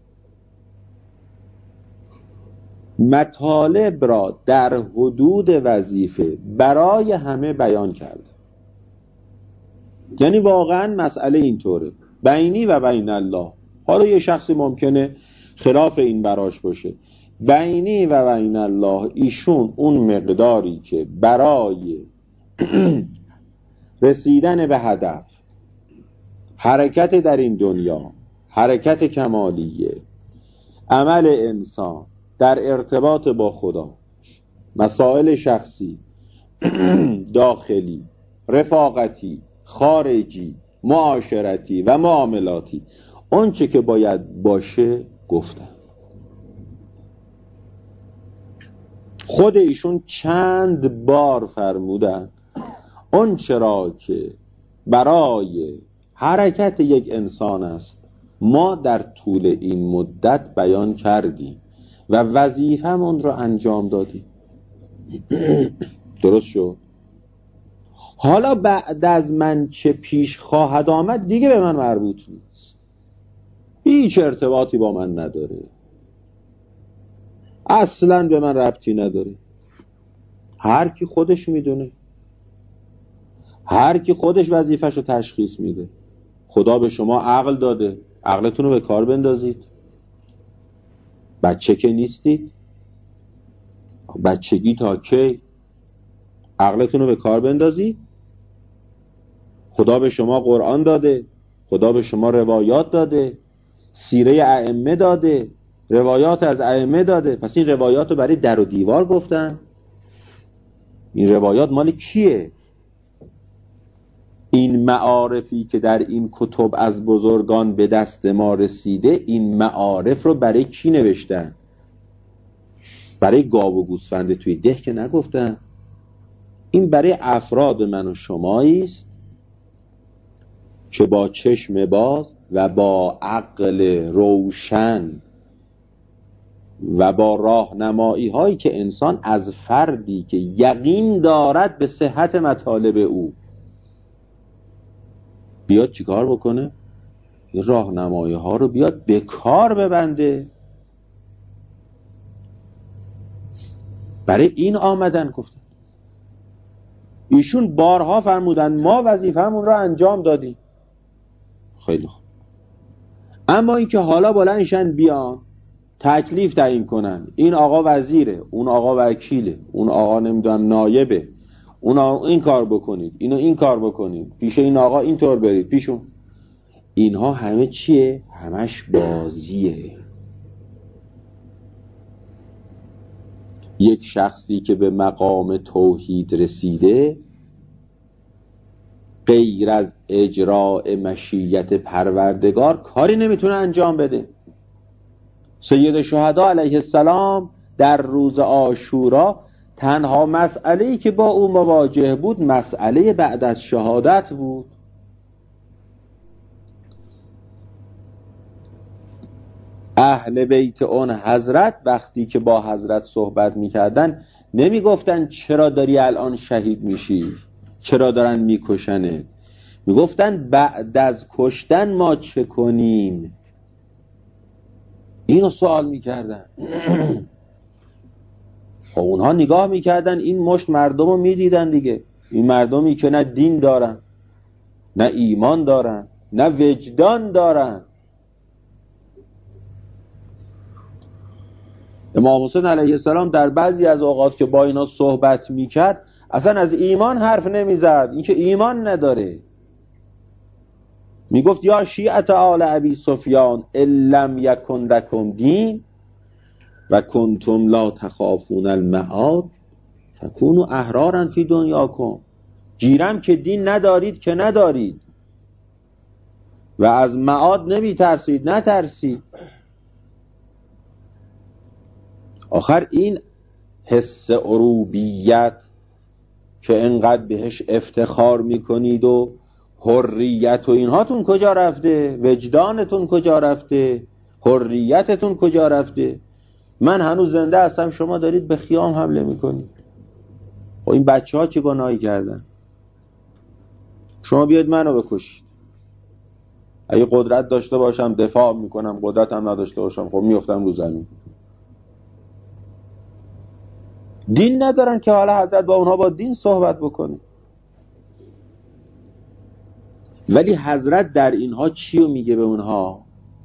[SPEAKER 1] مطالب را در حدود وظیفه برای همه بیان کرده. یعنی واقعا مسئله اینطوره، بینی و بین الله. حالا یه شخصی ممکنه خلاف این براش باشه، بینی و بین الله ایشون اون مقداری که برای رسیدن به هدف، حرکت در این دنیا، حرکت کمالیه، عمل انسان در ارتباط با خدا، مسائل شخصی، داخلی، رفاقتی، خارجی، معاشرتی و معاملاتی، اون چه که باید باشه گفتن. خود ایشون چند بار فرمودن اون چرا که برای حرکت یک انسان است ما در طول این مدت بیان کردیم و وظیفه‌مون رو انجام دادیم. درست شد؟ حالا بعد از من چه پیش خواهد آمد دیگه به من مربوط نیست، هیچ ارتباطی با من نداره، اصلا به من ربطی نداره. هر کی خودش میدونه، هر کی خودش وظیفه‌شو تشخیص میده. خدا به شما عقل داده، عقلتون رو به کار بندازید. بچه که نیستید، بچگی تا کی عقلتون رو به کار بندازید. خدا به شما قرآن داده، خدا به شما روایات داده، سیره ائمه داده، روایات از ائمه داده. پس این روایات رو برای در و دیوار گفتن؟ این روایات مال کیه؟ این معارفی که در این کتب از بزرگان به دست ما رسیده، این معارف رو برای کی نوشتن؟ برای گاو و گوسفند توی ده که نگفتن. این برای افراد من و شمایی است که با چشم باز و با عقل روشن و با راهنمایی هایی که انسان از فردی که یقین دارد به صحت مطالب او بیاد چیکار بکنه؟ این راهنمایی ها رو بیاد به کار ببنده. برای این آمدن گفتن. ایشون بارها فرمودن ما وظیفه‌مون رو انجام دادیم. خیلی خوب. اما این که حالا بلندشن بیان تکلیف تعیین کنن، این آقا وزیره، اون آقا وکیله، اون آقا نمیدونم نایبه، اون آقا این کار بکنید، اینو این کار بکنید، پیش این آقا اینطور برید پیشون. اینها همه چیه؟ همش بازیه. یک شخصی که به مقام توحید رسیده غیر از اجراء مشیت پروردگار کاری نمیتونه انجام بده. سید شهدا علیه السلام در روز عاشورا تنها مسئله‌ای که با او مواجه بود مسئله بعد از شهادت بود. اهل بیت اون حضرت وقتی که با حضرت صحبت میکردن نمیگفتن چرا داری الان شهید میشی، چرا دارن میکشنه، میگفتن بعد از کشتن ما چه کنیم. اینو سوال میکردن. خب اونها نگاه میکردن این مشت مردم رو میدیدن دیگه، این مردمی که نه دین دارن، نه ایمان دارن، نه وجدان دارن. امام حسین علیه السلام در بعضی از اوقات که با اینا صحبت میکرد اصلا از ایمان حرف نمیزد، این که ایمان نداره. میگفت یا شیعت آل ابی سفیان لم یکن لکم دین و کنتم لا تخافون المعاد فکونوا احرارا فی دنیاکم. گیرم که دین ندارید که ندارید و از معاد نمی ترسید، نترسید. آخر این حس عروبیت که انقدر بهش افتخار میکنید و حریت و اینهاتون کجا رفته؟ وجدانتون کجا رفته؟ حریتتون کجا رفته؟ من هنوز زنده هستم، شما دارید به خیام حمله میکنید. و این بچه ها چه گناهی کردن؟ شما بیاید منو بکشید. اگه قدرت داشته باشم دفاع میکنم، قدرت هم نداشته باشم خب میافتم رو زمین. دین ندارن که حالا حضرت با اونها با دین صحبت بکنه. ولی حضرت در اینها چی رو میگه به اونها؟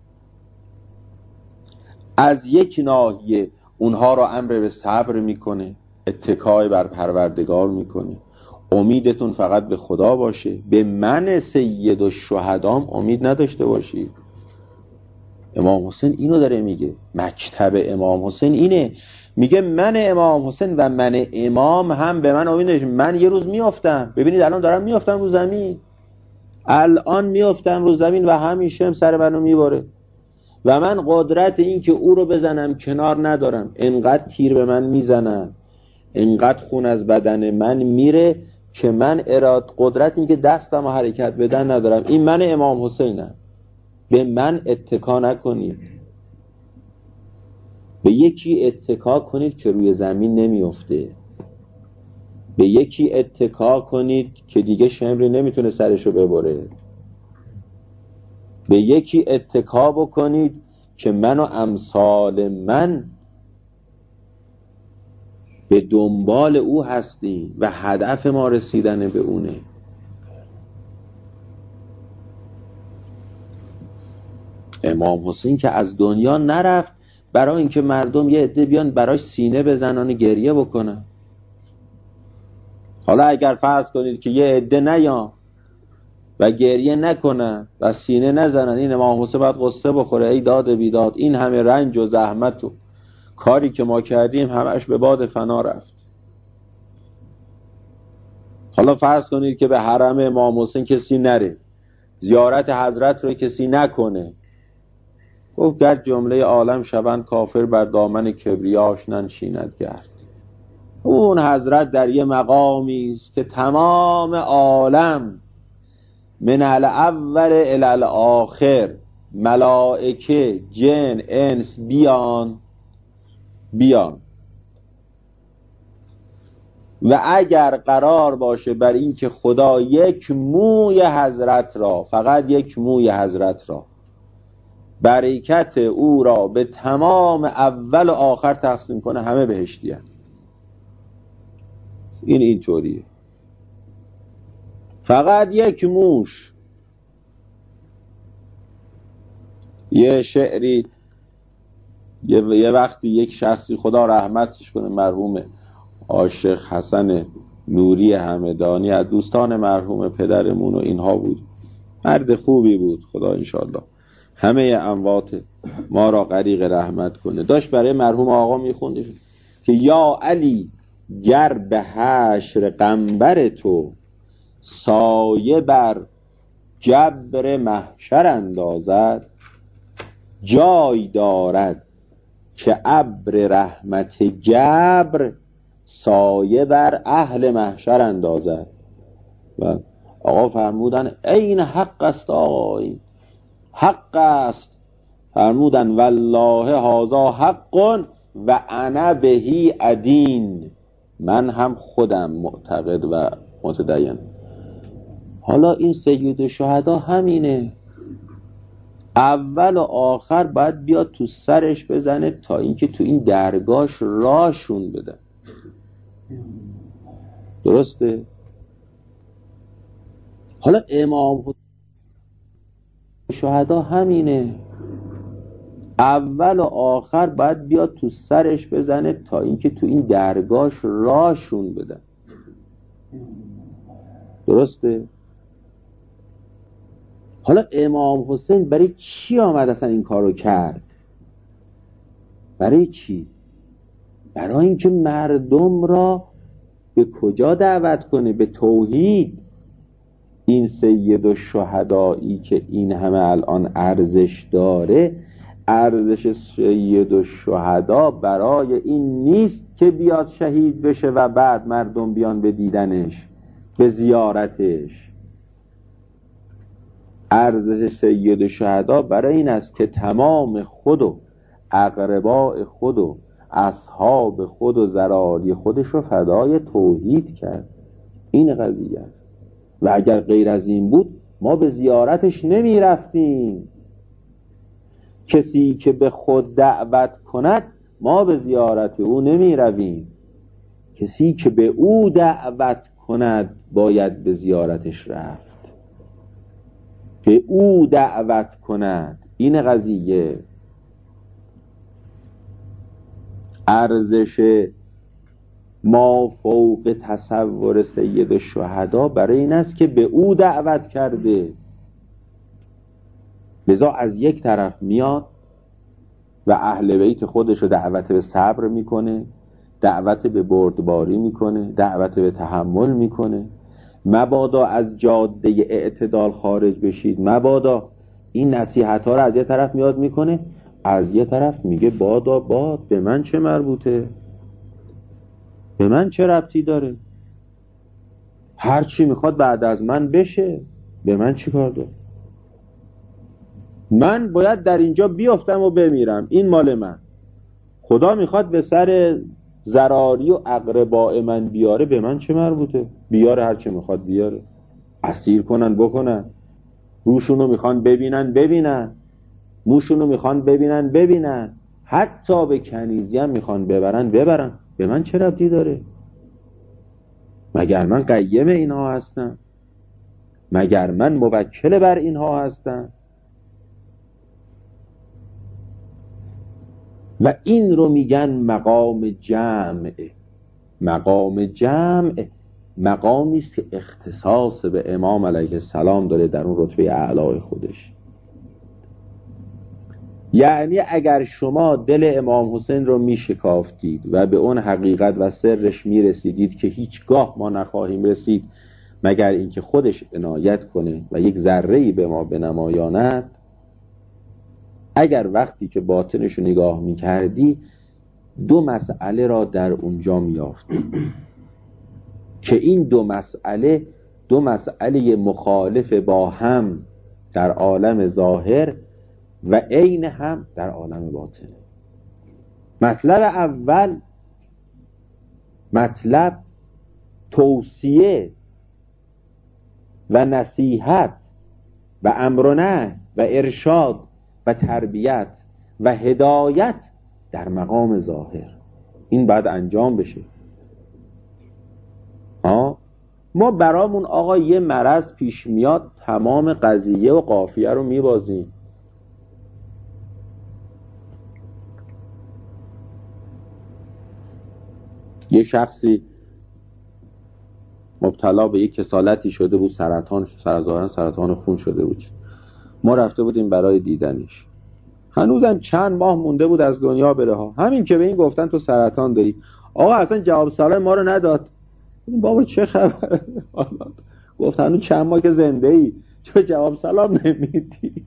[SPEAKER 1] از یک ناحیه اونها رو امر به صبر میکنه، اتکای بر پروردگار میکنه، امیدتون فقط به خدا باشه، به من سید الشهدام امید نداشته باشید. امام حسین اینو داره میگه، مکتب امام حسین اینه، میگه من امام حسین و من امام هم به من امید نشه. من یه روز میافتم، ببینید الان دارم میافتم رو زمین، الان میافتم رو زمین و همین شم سر منو میباره و من قدرت این که او رو بزنم کنار ندارم. انقدر تیر به من میزنن، انقدر خون از بدن من میره که من اراد قدرت این که دستم حرکت بدن ندارم. این من امام حسینم. به من اتکا نکنید، به یکی اتکا کنید که روی زمین نمیفته، به یکی اتکا کنید که دیگه شمری نمیتونه سرشو ببره، به یکی اتکا بکنید که من و امثال من به دنبال او هستیم و هدف ما رسیدن به اونه. امام حسین که از دنیا نرفت برای اینکه مردم یه عده بیان براش سینه بزنن و گریه بکنن. حالا اگر فرض کنید که یه عده نیان و گریه نکنن و سینه نزنن، این امام حسین باید قصه بخوره، ای داد بیداد، این همه رنج و زحمت و کاری که ما کردیم همش به باد فنا رفت. حالا فرض کنید که به حرم امام حسین کسی نره، زیارت حضرت رو کسی نکنه، گفت گر جمله عالم شوند کافر بر دامن کبریاش ننشیند گرد. اون حضرت در یه مقامی است که تمام عالم من الاول الی الاخر، ملائکه، جن، انس بیان بیان و اگر قرار باشه بر این که خدا یک موی حضرت را، فقط یک موی حضرت را، برکت او را به تمام اول و آخر تقسیم کنه، همه بهشتی هست. این اینطوریه، فقط یک موش. یه شعری یه, یه وقتی یک شخصی خدا رحمتش کنه، مرحوم عاشق حسن نوری همدانی از دوستان مرحوم پدرمون و اینها بود، مرد خوبی بود، خدا انشاءالله همه اموات ما را غریق رحمت کنه. داشت برای مرحوم آقا میخوند که یا علی گر به حشر قنبر تو سایه بر جبر محشر اندازد، جای دارد که ابر رحمت جبر سایه بر اهل محشر اندازد. و آقا فرمودن این حق است، آقای حق است فرمودن والله هذا حق و انا بهی ادین، من هم خودم معتقد و متدین. حالا این سید الشهدا همینه، اول و آخر باید بیاد تو سرش بزنه تا اینکه تو این درگاهش راشون بده. درسته؟ حالا امام شهدا همینه، اول و آخر باید بیاد تو سرش بزنه تا اینکه تو این درگاهش راشون بده. درسته؟ حالا امام حسین برای چی آمد اصلا این کارو کرد؟ برای چی؟ برای اینکه مردم را به کجا دعوت کنه؟ به توحید. این سید الشهدایی که این همه الان ارزش داره، ارزش سید الشهدا برای این نیست که بیاد شهید بشه و بعد مردم بیان به دیدنش، به زیارتش. ارزش سید الشهدا برای این است که تمام خود و اقرباء خود و اصحاب خود و ذراری خودش رو فدای توحید کرد. این قضیه است. و اگر غیر از این بود ما به زیارتش نمی رفتیم. کسی که به خود دعوت کند ما به زیارت او نمی رویم. کسی که به او دعوت کند باید به زیارتش رفت. به او دعوت کند. این قضیه. ارزش ما فوق تصور سید الشهدا برای این است که به او دعوت کرده. لذا از یک طرف میاد و اهل بیت خودش رو دعوت به صبر میکنه، دعوت به بردباری میکنه، دعوت به تحمل میکنه. مبادا از جاده اعتدال خارج بشید، مبادا. این نصیحت ها رو از یک طرف میاد میکنه، از یک طرف میگه بادا باد، به من چه مربوطه؟ به من چه ربطی داره؟ هر چی میخواد بعد از من بشه، به من چی کار داره؟ من باید در اینجا بیافتم و بمیرم، این مال من. خدا میخواد به سر ضراری و اقرباء من بیاره، به من چه مربوطه؟ بیاره، هر چی میخواد بیاره. اسیر کنن بکنن، روشونو میخوان ببینن ببینن، موشونو میخوان ببینن ببینن، حتی به کنیزی هم میخوان ببرن ببرن، به من چه ربطی داره؟ مگر من قیم اینها هستم؟ مگر من موکل بر اینها هستم؟ و این رو میگن مقام جمع. مقام جمع مقامی است که اختصاص به امام علیه السلام داره در اون رتبه اعلی خودش. یعنی اگر شما دل امام حسین رو میشکافتید و به اون حقیقت و سرش میرسیدید که هیچگاه ما نخواهیم رسید مگر اینکه خودش عنایت کنه و یک ذره‌ای به ما بنمایاند، اگر وقتی که باطنش رو نگاه میکردی دو مسئله را در اونجا میافتی که این دو مسئله دو مسئله مخالف با هم در عالم ظاهر و عین هم در عالم باطن. مطلب اول مطلب توصیه و نصیحت و امر و نهی و ارشاد و تربیت و هدایت در مقام ظاهر، این بعد انجام بشه. آه؟ ما برامون آقا یه مرض پیش میاد تمام قضیه و قافیه رو میبازیم. یه شخصی مبتلا به یک کسالتی شده بود، سرطان، سرطان سرطان خون شده بود. ما رفته بودیم برای دیدنش. هنوزم چند ماه مونده بود از دنیا بره ها. همین که به این گفتن تو سرطان داری، آقا اصلا جواب سلام ما رو نداد. بابا چه خبر؟ گفت هنوز چند ماه که زنده ای، چرا جواب سلام نمیدی؟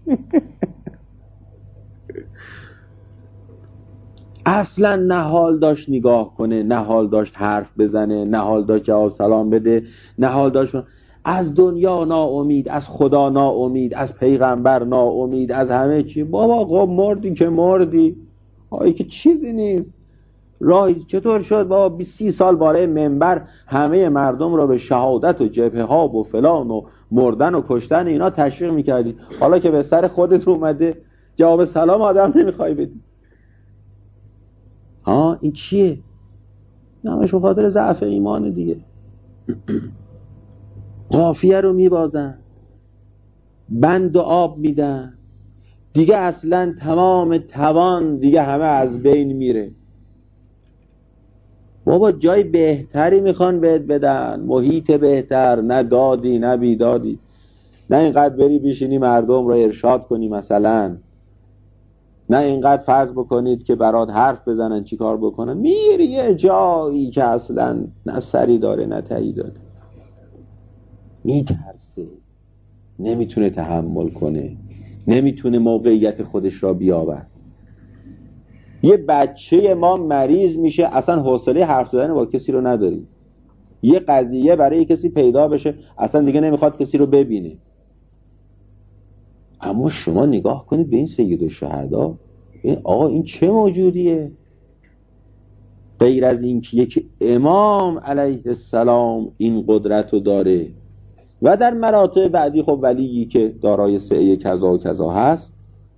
[SPEAKER 1] اصلا نه حال داشت نگاه کنه، نه حال داشت حرف بزنه، نه حال داشت جواب سلام بده، نه حال داشت. از دنیا ناامید، از خدا ناامید، از پیغمبر ناامید، از همه چی. بابا خب مردی که مردی، آی که چیزی نیست. راهی چطور شد بابا سی سال بالای منبر همه مردم رو به شهادت و جبهه ها و فلان و مردن و کشتن اینا تشویق میکردی، حالا که به سر خودت اومده جواب سلام آدم نمیخوای بدی؟ ها این چیه؟ همش به خاطر ضعف ایمان دیگه. قافیه رو میبازن، بند و آب میدن دیگه، اصلا تمام توان دیگه همه از بین میره. بابا جای بهتری میخوان بهت بدن، محیط بهتر، نه دادی نه بیدادی، نه اینقدر بری بشینی مردم رو ارشاد کنی مثلا، نه اینقدر فرض بکنید که برات حرف بزنن چی کار بکنن. میری یه جایی که اصلا نه سری داره نه تایی داره، میترسه، نمیتونه تحمل کنه، نمیتونه موقعیت خودش را بیابد. یه بچه ما مریض میشه اصلا حوصله حرف زدن با کسی رو نداریم، یه قضیه برای کسی پیدا بشه اصلا دیگه نمیخواد کسی رو ببینه. اما شما نگاه کنید به این سید الشهدا، این آقا این چه موجودیه غیر از این که یک امام علیه السلام این قدرت رو داره و در مراتب بعدی خب ولیی که دارای سعی کذا و کذا هست.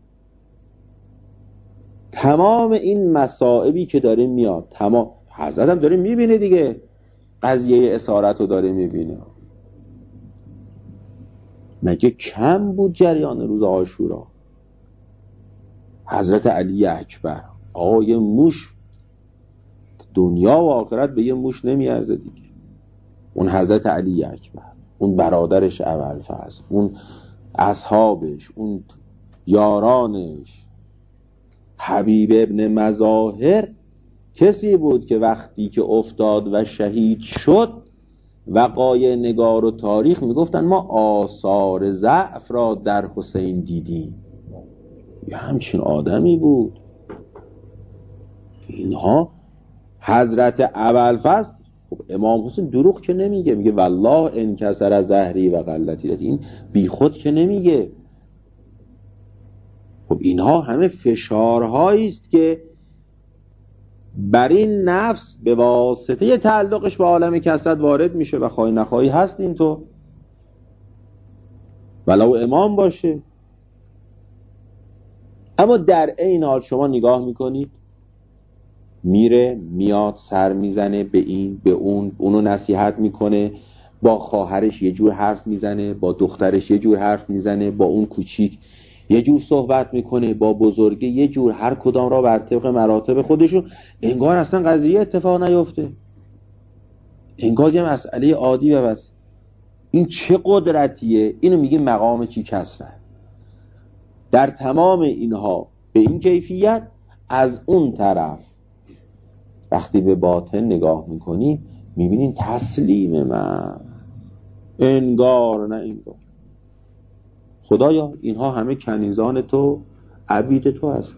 [SPEAKER 1] تمام این مصائبی که داره میاد، تمام حضرت هم داره میبینه دیگه، قضیه اسارت رو داره میبینه. مگه کم بود جریان روز عاشورا؟ حضرت علی اکبر، آقا یه موش دنیا و آخرت به یه موش نمیارزه دیگه. اون حضرت علی اکبر، اون برادرش ابوالفضل، اون اصحابش، اون یارانش، حبیب ابن مظاهر کسی بود که وقتی که افتاد و شهید شد وقایع نگار و تاریخ میگفتن ما آثار ضعف را در حسین دیدیم. یه همچین آدمی بود. اینها حضرت ابوالفضل، خب امام حسین دروغ که نمیگه، میگه والله انکسر ظهری و قلتی، این بیخود که نمیگه. خب اینها همه فشارهایی است که بر این نفس به واسطه تعلقش به عالم کثرت وارد میشه و خواهی نخواهی هست این تو، ولو امام باشه. اما در این حال شما نگاه میکنید میره میاد سر میزنه به این به اون، اونو نصیحت میکنه، با خواهرش یه جور حرف میزنه، با دخترش یه جور حرف میزنه، با اون کوچیک یه جور صحبت میکنه، با بزرگه یه جور، هر کدام را بر طبق مراتب خودشون. انگار اصلا قضیه اتفاق نیفته، انگار یه مسئله عادی و بس. این چه قدرتیه؟ اینو میگه مقام چی کسره. در تمام اینها به این کیفیت. از اون طرف وقتی به باطن نگاه میکنی میبینین تسلیم من، انگار نه انگار. خدایا اینها همه کنیزان تو، عبید تو هست.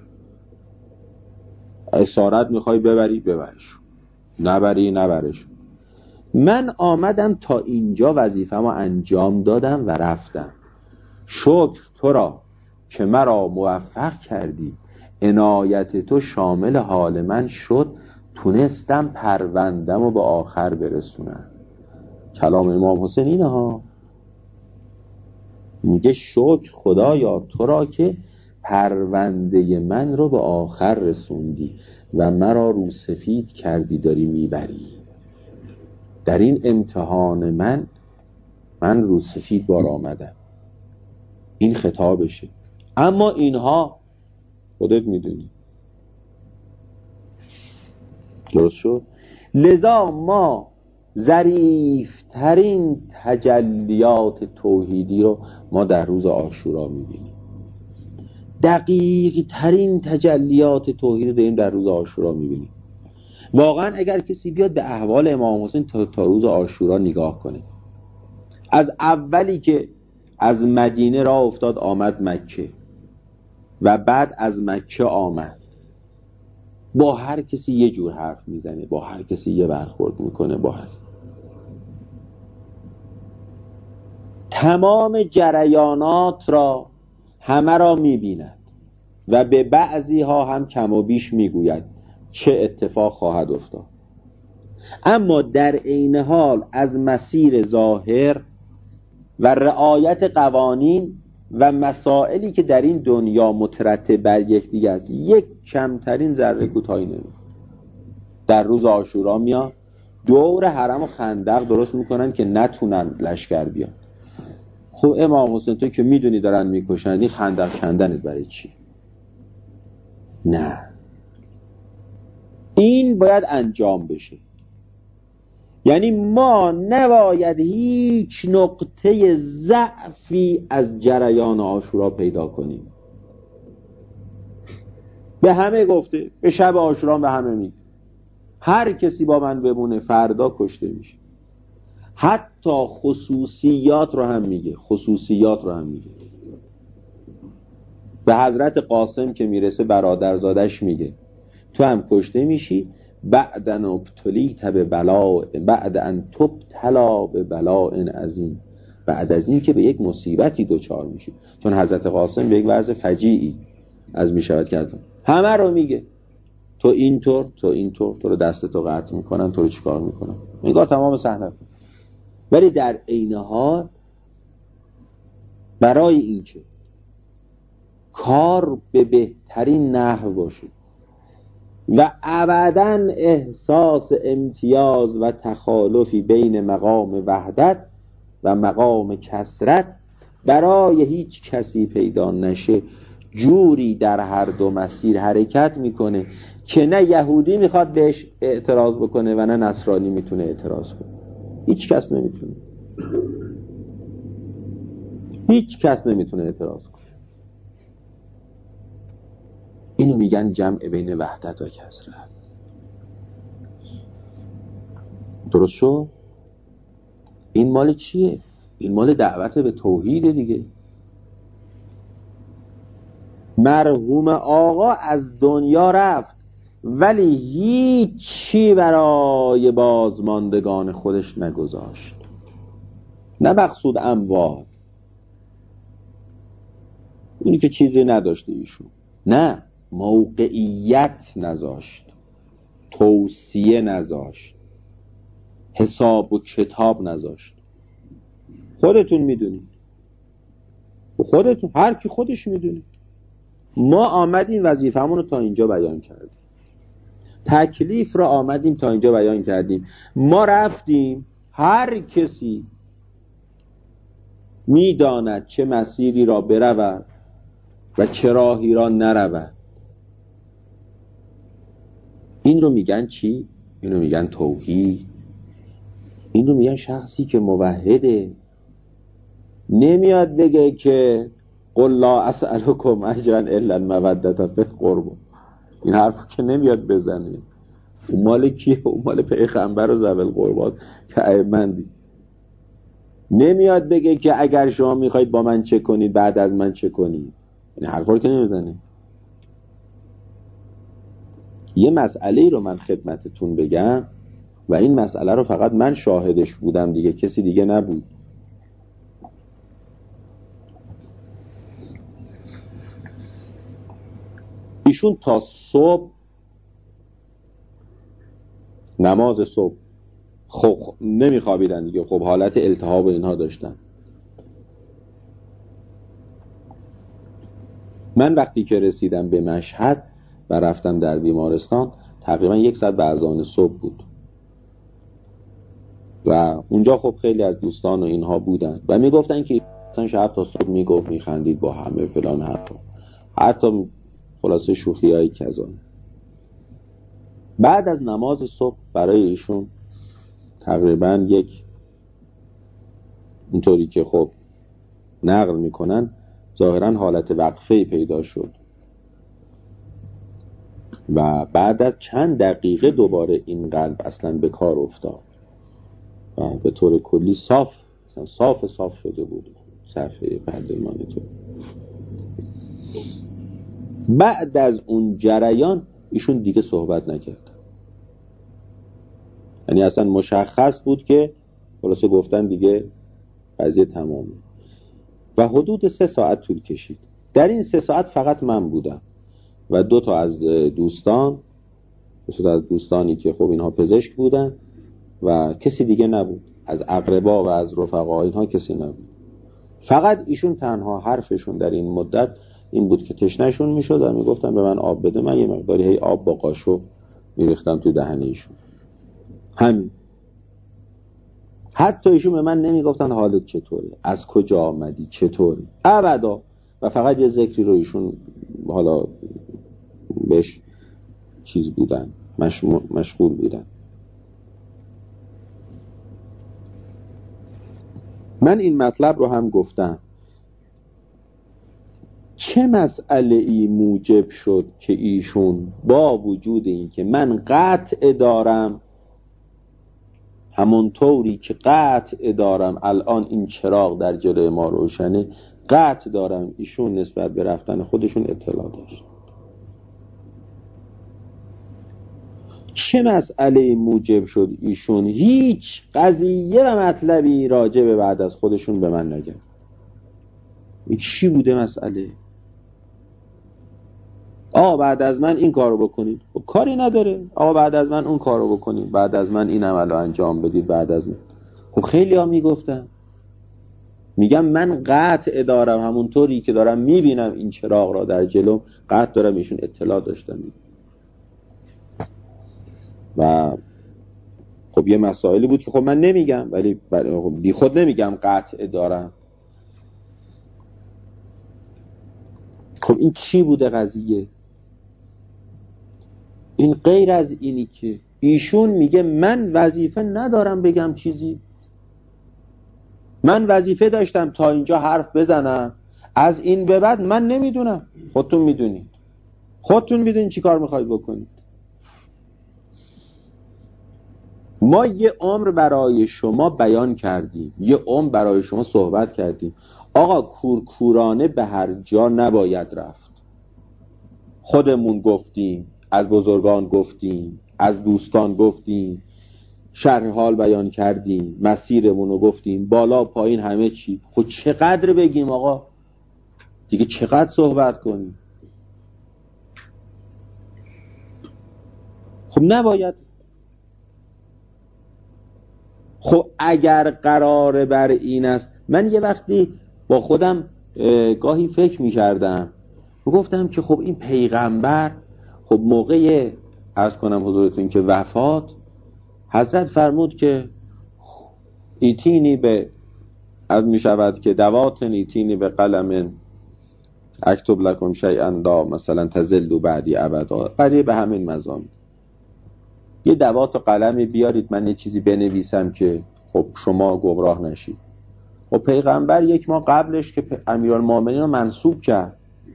[SPEAKER 1] اسارت میخوای ببری ببرش، نبری نبرش. من آمدم تا اینجا وظیفه‌مو انجام دادم و رفتم. شکر تو را که مرا موفق کردی، عنایت تو شامل حال من شد، تونستم پروندم و به آخر برسونم. کلام امام حسین اینه ها، میگه شکر خدایا تو را که پرونده من رو به آخر رسوندی و مرا رو سفید کردی داری میبری. در این امتحان من من رو سفید بار آمدم. این خطابشه. اما اینها خودت میدونی. درست شد؟ لذا ما ظریف‌ترین تجلیات توحیدی رو ما در روز عاشورا میبینیم. دقیق ترین تجلیات توحید رو داریم در روز عاشورا میبینیم. واقعا اگر کسی بیاد به احوال امام حسین تا, تا روز عاشورا نگاه کنه، از اولی که از مدینه راه افتاد آمد مکه و بعد از مکه آمد، با هر کسی یه جور حرف میزنه، با هر کسی یه برخورد میکنه، با هر تمام جریانات را همه را می‌بیند و به بعضی ها هم کم و بیش میگوید چه اتفاق خواهد افتاد، اما در عین حال از مسیر ظاهر و رعایت قوانین و مسائلی که در این دنیا مترتب بر یکدیگر است یک کمترین ذره کوتاهی نمی‌کنه. در روز عاشورا میاد دور حرم و خندق درست میکنن که نتونن لشکر بیان. خب امام حسین تو که میدونی دارن میکشن، این خندق کندنت برای چی؟ نه، این باید انجام بشه. یعنی ما نباید هیچ نقطه ضعفی از جریان عاشورا پیدا کنیم. به همه گفته، به شب عاشورا به همه میگه هر کسی با من بمونه فردا کشته میشه. حتی خصوصیات رو هم میگه، خصوصیات رو هم میگه. به حضرت قاسم که میرسه برادرزادش میگه تو هم کشته میشی بعد ان ابتلیت به بلا بعد ان تبتلا به بلاء عظیم، بعد از این که به یک مصیبتی دوچار میشی. چون حضرت قاسم به یک وضع فجیعی از میشود کردن، همه رو میگه تو اینطور تو اینطور، تو رو دست تو قطع میکنن، تو رو چیکار میکنن، میگه تمام صحنه. ولی در عین حال برای اینکه کار به بهترین نحو باشه و ابداً احساس امتیاز و تخالفی بین مقام وحدت و مقام کثرت برای هیچ کسی پیدا نشه، جوری در هر دو مسیر حرکت میکنه که نه یهودی میخواد بهش اعتراض بکنه و نه نصرانی میتونه اعتراض کنه. هیچ کس نمیتونه هیچ کس نمیتونه اعتراض کنه. اینو میگن جمع بین وحدت و کثرت. درست شو؟ این مال چیه؟ این مال دعوت به توحید دیگه. مرحوم آقا از دنیا رفت ولی هیچی برای بازماندگان خودش نگذاشت. نه مقصود اموال، اینی که چیزی نداشته ایشون، نه موقعیت نذاشت، توصیه نذاشت، حساب و کتاب نذاشت. خودتون میدونید، خودتون هر کی خودش میدونه. ما آمدیم وظیفه‌مون رو تا اینجا بیان کردیم، تکلیف رو آمدیم تا اینجا بیان کردیم. ما رفتیم، هر کسی میداند چه مسیری را برود و چه راهی را نرود. این رو میگن چی؟ این رو میگن توحید. این رو میگن شخصی که موحده، نمیاد بگه که قل لا اسألکم اجرا الا المودة فی القربى. این حرف که نمیاد بزنه. اون مال کیه؟ اون مال پیغمبر و ذوی القربی که ائمندی. نمیاد بگه که اگر شما میخواید با من چه کنید بعد از من چه کنید. این حرفا رو که نمیزنه. یه مسئله رو من خدمتتون بگم و این مسئله رو فقط من شاهدش بودم دیگه، کسی دیگه نبود. ایشون تا صبح نماز صبح خب نمیخوابیدن دیگه، خب حالت التهاب و اینها داشتن. من وقتی که رسیدم به مشهد و رفتم در بیمارستان تقریبا یک ساعت به اذان صبح بود و اونجا خب خیلی از دوستان و اینها بودن و میگفتن که اصلا شب تا صبح میگفت میخندید با همه فلان حرفا، حتی خلاصه شوخی هایی کذان. بعد از نماز صبح برای ایشون تقریبا یک اینطوری که خب نقل میکنن ظاهرا حالت وقفه پیدا شد و بعد از چند دقیقه دوباره این قلب اصلا به کار افتاد و به طور کلی صاف اصلا صاف صاف شده بود صفحه پرده مانیتور. بعد از اون جریان ایشون دیگه صحبت نکرد. یعنی اصلا مشخص بود که خلاصه گفتن دیگه قضیه تمامه. و حدود سه ساعت طول کشید. در این سه ساعت فقط من بودم و دو تا از دوستان، دو تا از دوستانی که خب اینها پزشک بودن و کسی دیگه نبود، از اقربا و از رفقا اینها کسی نبود. فقط ایشون تنها حرفشون در این مدت این بود که تشنهشون میشد و میگفتن به من آب بده. من یه مقداری هی آب با قاشق میریختم تو دهن ایشون. همین. حتی ایشون به من نمیگفتن حالت چطوره، از کجا آمدی، چطوری، ابدا. و فقط یه ذکری رو ایشون حالا بهش چیز بودن، مشغول بودن. من این مطلب رو هم گفتم. چه مسئله ای موجب شد که ایشون با وجود این که من قطع دارم، همونطوری که قطع دارم الان این چراغ در جلوی ما روشنه، قطع دارم ایشون نسبت به رفتن خودشون اطلاع داشت. چه مسئله موجب شد ایشون هیچ قضیه و مطلبی راجع به بعد از خودشون به من نگن؟ این چی بوده مسئله؟ آقا بعد از من این کارو بکنید، خب کاری نداره. آقا بعد از من اون کارو بکنید، بعد از من این عملو انجام بدید، بعد از من. خب خیلی ها میگفتن، میگم من قطع دارم، همونطوری که دارم میبینم این چراغ را در جلوم، قطع دارم ایشون اطلاع داشتن. و خب یه مسائلی بود که خب من نمیگم، ولی خب بی خود نمیگم قطع دارم. خب این چی بوده قضیه؟ این غیر از اینی که ایشون میگه من وظیفه ندارم بگم چیزی، من وظیفه داشتم تا اینجا حرف بزنم، از این به بعد من نمیدونم، خودتون میدونید، خودتون میدونید چی کار میخواید بکنید. ما یه عمر برای شما بیان کردیم، یه عمر برای شما صحبت کردیم. آقا کورکورانه به هر جا نباید رفت. خودمون گفتیم، از بزرگان گفتیم، از دوستان گفتیم، شرح حال بیان کردیم، مسیرمون رو گفتیم، بالا پایین همه چی. خب چقدر بگیم آقا دیگه، چقدر صحبت کنیم؟ خب نباید. خب اگر قرار بر این است، من یه وقتی با خودم گاهی فکر می کردم و گفتم که خب این پیغمبر، خب موقع عرض کنم حضورتون که وفات، حضرت فرمود که ایتینی به از می شود که دواتن ایتینی به قلم اکتب لکم شیئا دا مثلا تزلوا بعدی ابدا، بعدی به همین مضامین یه دوات و قلمی بیارید من یه چیزی بنویسم که خب شما گمراه نشید. و پیغمبر یک ماه قبلش که امیرالمومنین رو منصوب کرد،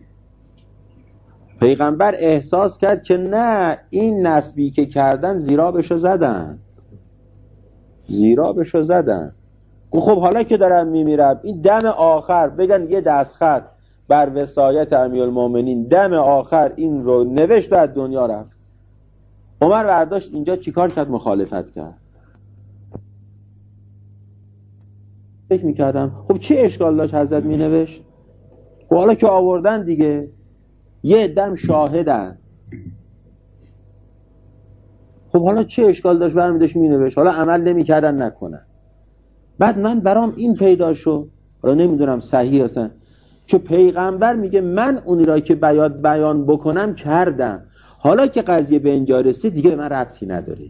[SPEAKER 1] پیغمبر احساس کرد که نه، این نسبی که کردن زیرا بشو زدن، زیرا بشو زدن. خب حالا که دارم میمیرم، این دم آخر بگن یه دستخط بر وصایت امیرالمومنین، دم آخر این رو نوشت و از دنیا رفت. عمر برداشت اینجا چیکار کرد؟ مخالفت کرد. فکر میکردم خب چه اشکال داشت حضرت مینوشت؟ خب حالا که آوردن دیگه، یه دم شاهدن، خب حالا چه اشکال داشت برمیداشت مینوشت؟ حالا عمل نمیکردن نکنن. بعد من برام این پیدا شد، حالا نمیدونم صحیح هستن، که پیغمبر میگه من اونی را که بیان بیان بکنم کردم، حالا که قضیه به اینجا رسید دیگه به من ربطی نداره.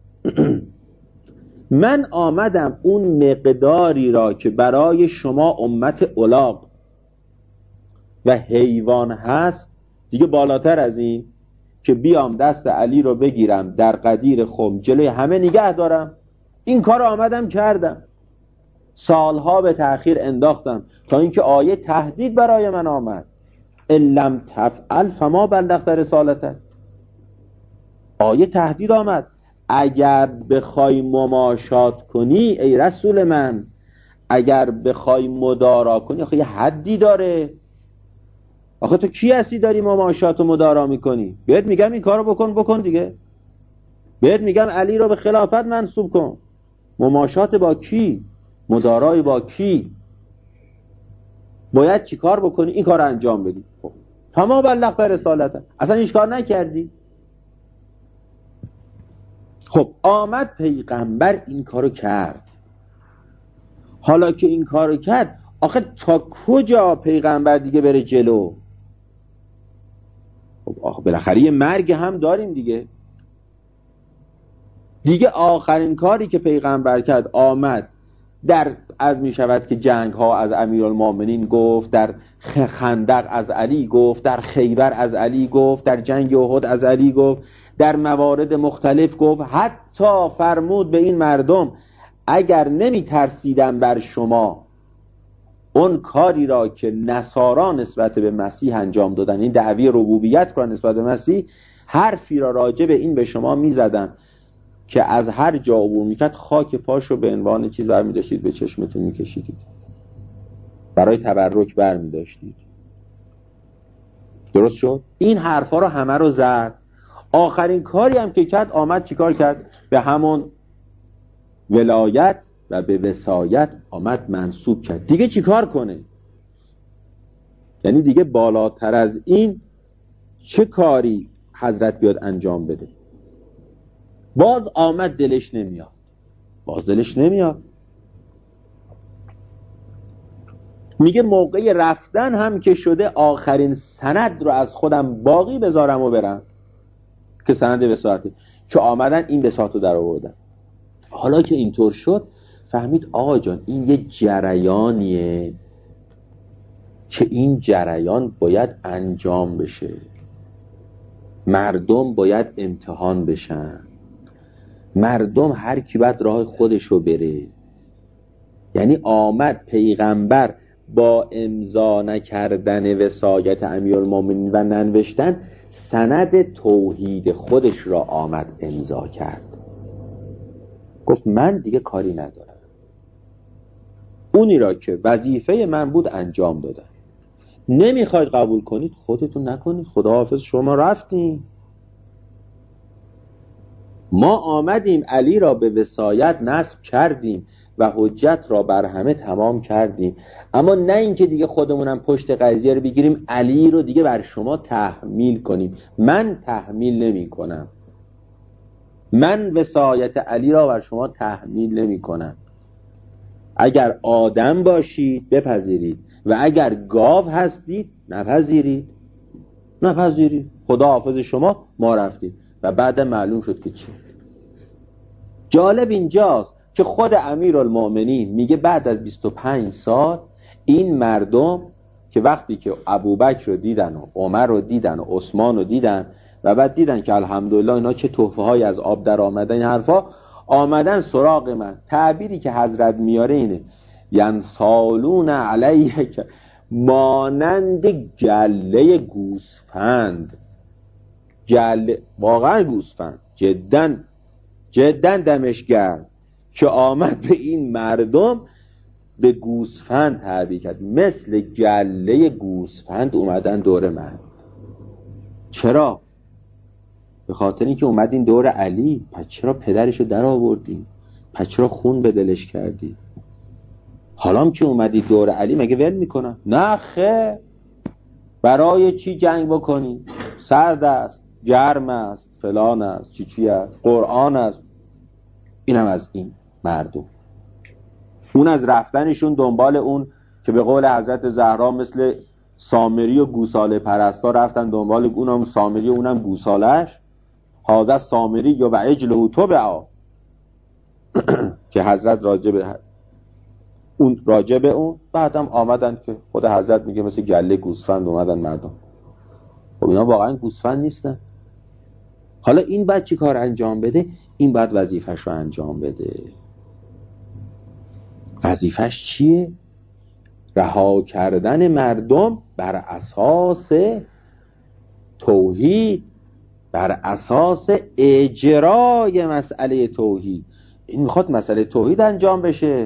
[SPEAKER 1] من آمدم اون مقداری را که برای شما امت الاغ و حیوان هست، دیگه بالاتر از این که بیام دست علی رو بگیرم در قدیر خم جلوی همه نگه دارم، این کار رو آمدم کردم. سالها به تأخیر انداختم تا اینکه آیه تهدید برای من آمد، ان لم تفعل فما بلغت رسالته. آیه تهدید آمد، اگر بخوای مماشات کنی ای رسول من، اگر بخوای مدارا کنی، آخه یه حدی داره. آخه تو کی هستی داری مماشات و مدارا میکنی؟ بهت میگم این کارو بکن بکن دیگه، بهت میگم علی رو به خلافت منصوب کن. مماشات با کی؟ مدارای با کی؟ باید چی کار بکنی؟ این کار رو انجام بدی. خب فما بلغت رسالته، اصلا هیچ کار نکردی. خب آمد پیغمبر این کارو کرد. حالا که این کارو کرد، آخه تا کجا پیغمبر دیگه بره جلو؟ خب آخه بالاخره یه مرگ هم داریم دیگه. دیگه آخرین کاری که پیغمبر کرد آمد در از می شود که جنگ ها از امیرالمومنین گفت، در خندق از علی گفت، در خیبر از علی گفت، در جنگ احد از علی گفت، در موارد مختلف گفت. حتی فرمود به این مردم اگر نمی ترسیدم بر شما اون کاری را که نصارا نسبت به مسیح انجام دادن، این دعوی ربوبیت را نسبت به مسیح، حرفی را راجع به این به شما می زدم که از هر جا عبور میکرد خاک پاش رو به عنوان چیز برمی داشتید به چشمتون میکشیدید، برای تبرک برمی داشتید. درست شد؟ این حرفا رو همه رو زد. آخرین کاری هم که کرد آمد چیکار کرد؟ به همون ولایت و به وصایت آمد منسوب کرد. دیگه چیکار کنه؟ یعنی دیگه بالاتر از این چه کاری حضرت بیاد انجام بده؟ باز آمد دلش نمیاد، باز دلش نمیاد. میگه موقع رفتن هم که شده آخرین سند رو از خودم باقی بذارم و برم، که سند وصایت، که آمدن این وصایت رو در آوردن. حالا که اینطور شد فهمید آقا جان این یه جریانیه که این جریان باید انجام بشه، مردم باید امتحان بشن، مردم هر کی باید راه خودش رو بره. یعنی آمد پیغمبر با امضا نکردن وصایت امیرالمومنین و ننوشتن سند توحید خودش را آمد امضا کرد. گفت من دیگه کاری ندارم، اونی را که وظیفه من بود انجام دادم. نمیخواید قبول کنید خودتون نکنید، خداحافظ شما رفتیم. ما آمدیم علی را به وصایت نصب کردیم و حجت را بر همه تمام کردیم، اما نه اینکه دیگه خودمونم پشت قضیه رو بگیریم علی رو دیگه بر شما تحمیل کنیم. من تحمیل نمی کنم، من وصایت علی را بر شما تحمیل نمی کنم. اگر آدم باشید بپذیرید و اگر گاو هستید نپذیرید، نپذیرید. خدا حافظ شما، ما رفتید. و بعد معلوم شد که چی. جالب اینجاست که خود امیرالمومنین میگه بعد از بیست و پنج سال این مردم که وقتی که ابوبکر رو دیدن و عمر رو دیدن و عثمان رو دیدن و بعد دیدن که الحمدلله اینا چه تحفه های از آب در آمدن، این حرفا، آمدن سراغ من. تعبیری که حضرت میاره اینه ینسالون علیه، که مانند گله گوسفند، گله واقعا گوسفند، جدا جدا دمش گرم، که آمد به این مردم به گوسفند تعبیر کرد، مثل گله گوسفند اومدن دور من. چرا؟ به خاطر اینکه اومدین دور علی، پس چرا پدرشو در آوردین؟ پس چرا خون به دلش کردی؟ حالا هم که اومدی دور علی مگه ول میکنن؟ نه خیر، برای چی جنگ بکنی؟ سرد است، گرم است، فلان است، چی چی است، قرآن است. اینم از این مردم، اون از رفتنشون دنبال اون که به قول حضرت زهرا مثل سامری و گوساله پرستا رفتن دنبال اونم سامری و اونم گوسالش، هذا سامری یا و عجله تبعا که حضرت راجب اون راجب اون بعدم آمدن که خود حضرت میگه مثل گله گوسفند اومدن مردم. خب اینا واقعا گوسفند نیستن. حالا این بعد چی کار انجام بده؟ این بعد وظیفش رو انجام بده. وظیفش چیه؟ رها کردن مردم بر اساس توحید، بر اساس اجرای مسئله توحید. این میخواد مسئله توحید انجام بشه.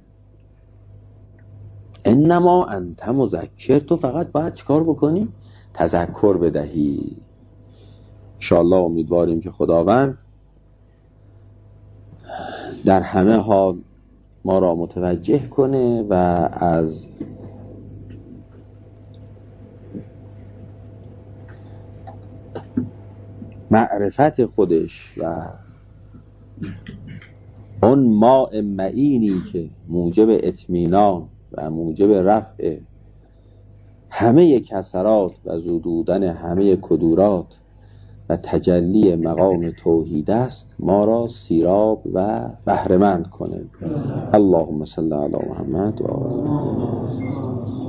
[SPEAKER 1] انما انت مذکر، تو فقط باید چیکار بکنی؟ تذکر بدهی. انشاءالله امیدواریم که خداوند در همه حال ما را متوجه کنه و از معرفت خودش و اون ماء معینی که موجب اطمینان و موجب رفع همه کسرات و زدودن همه کدورات و تجلی مقام توحید است، ما را سیراب و بهره‌مند کنه. اللهم صل علی محمد و آل محمد.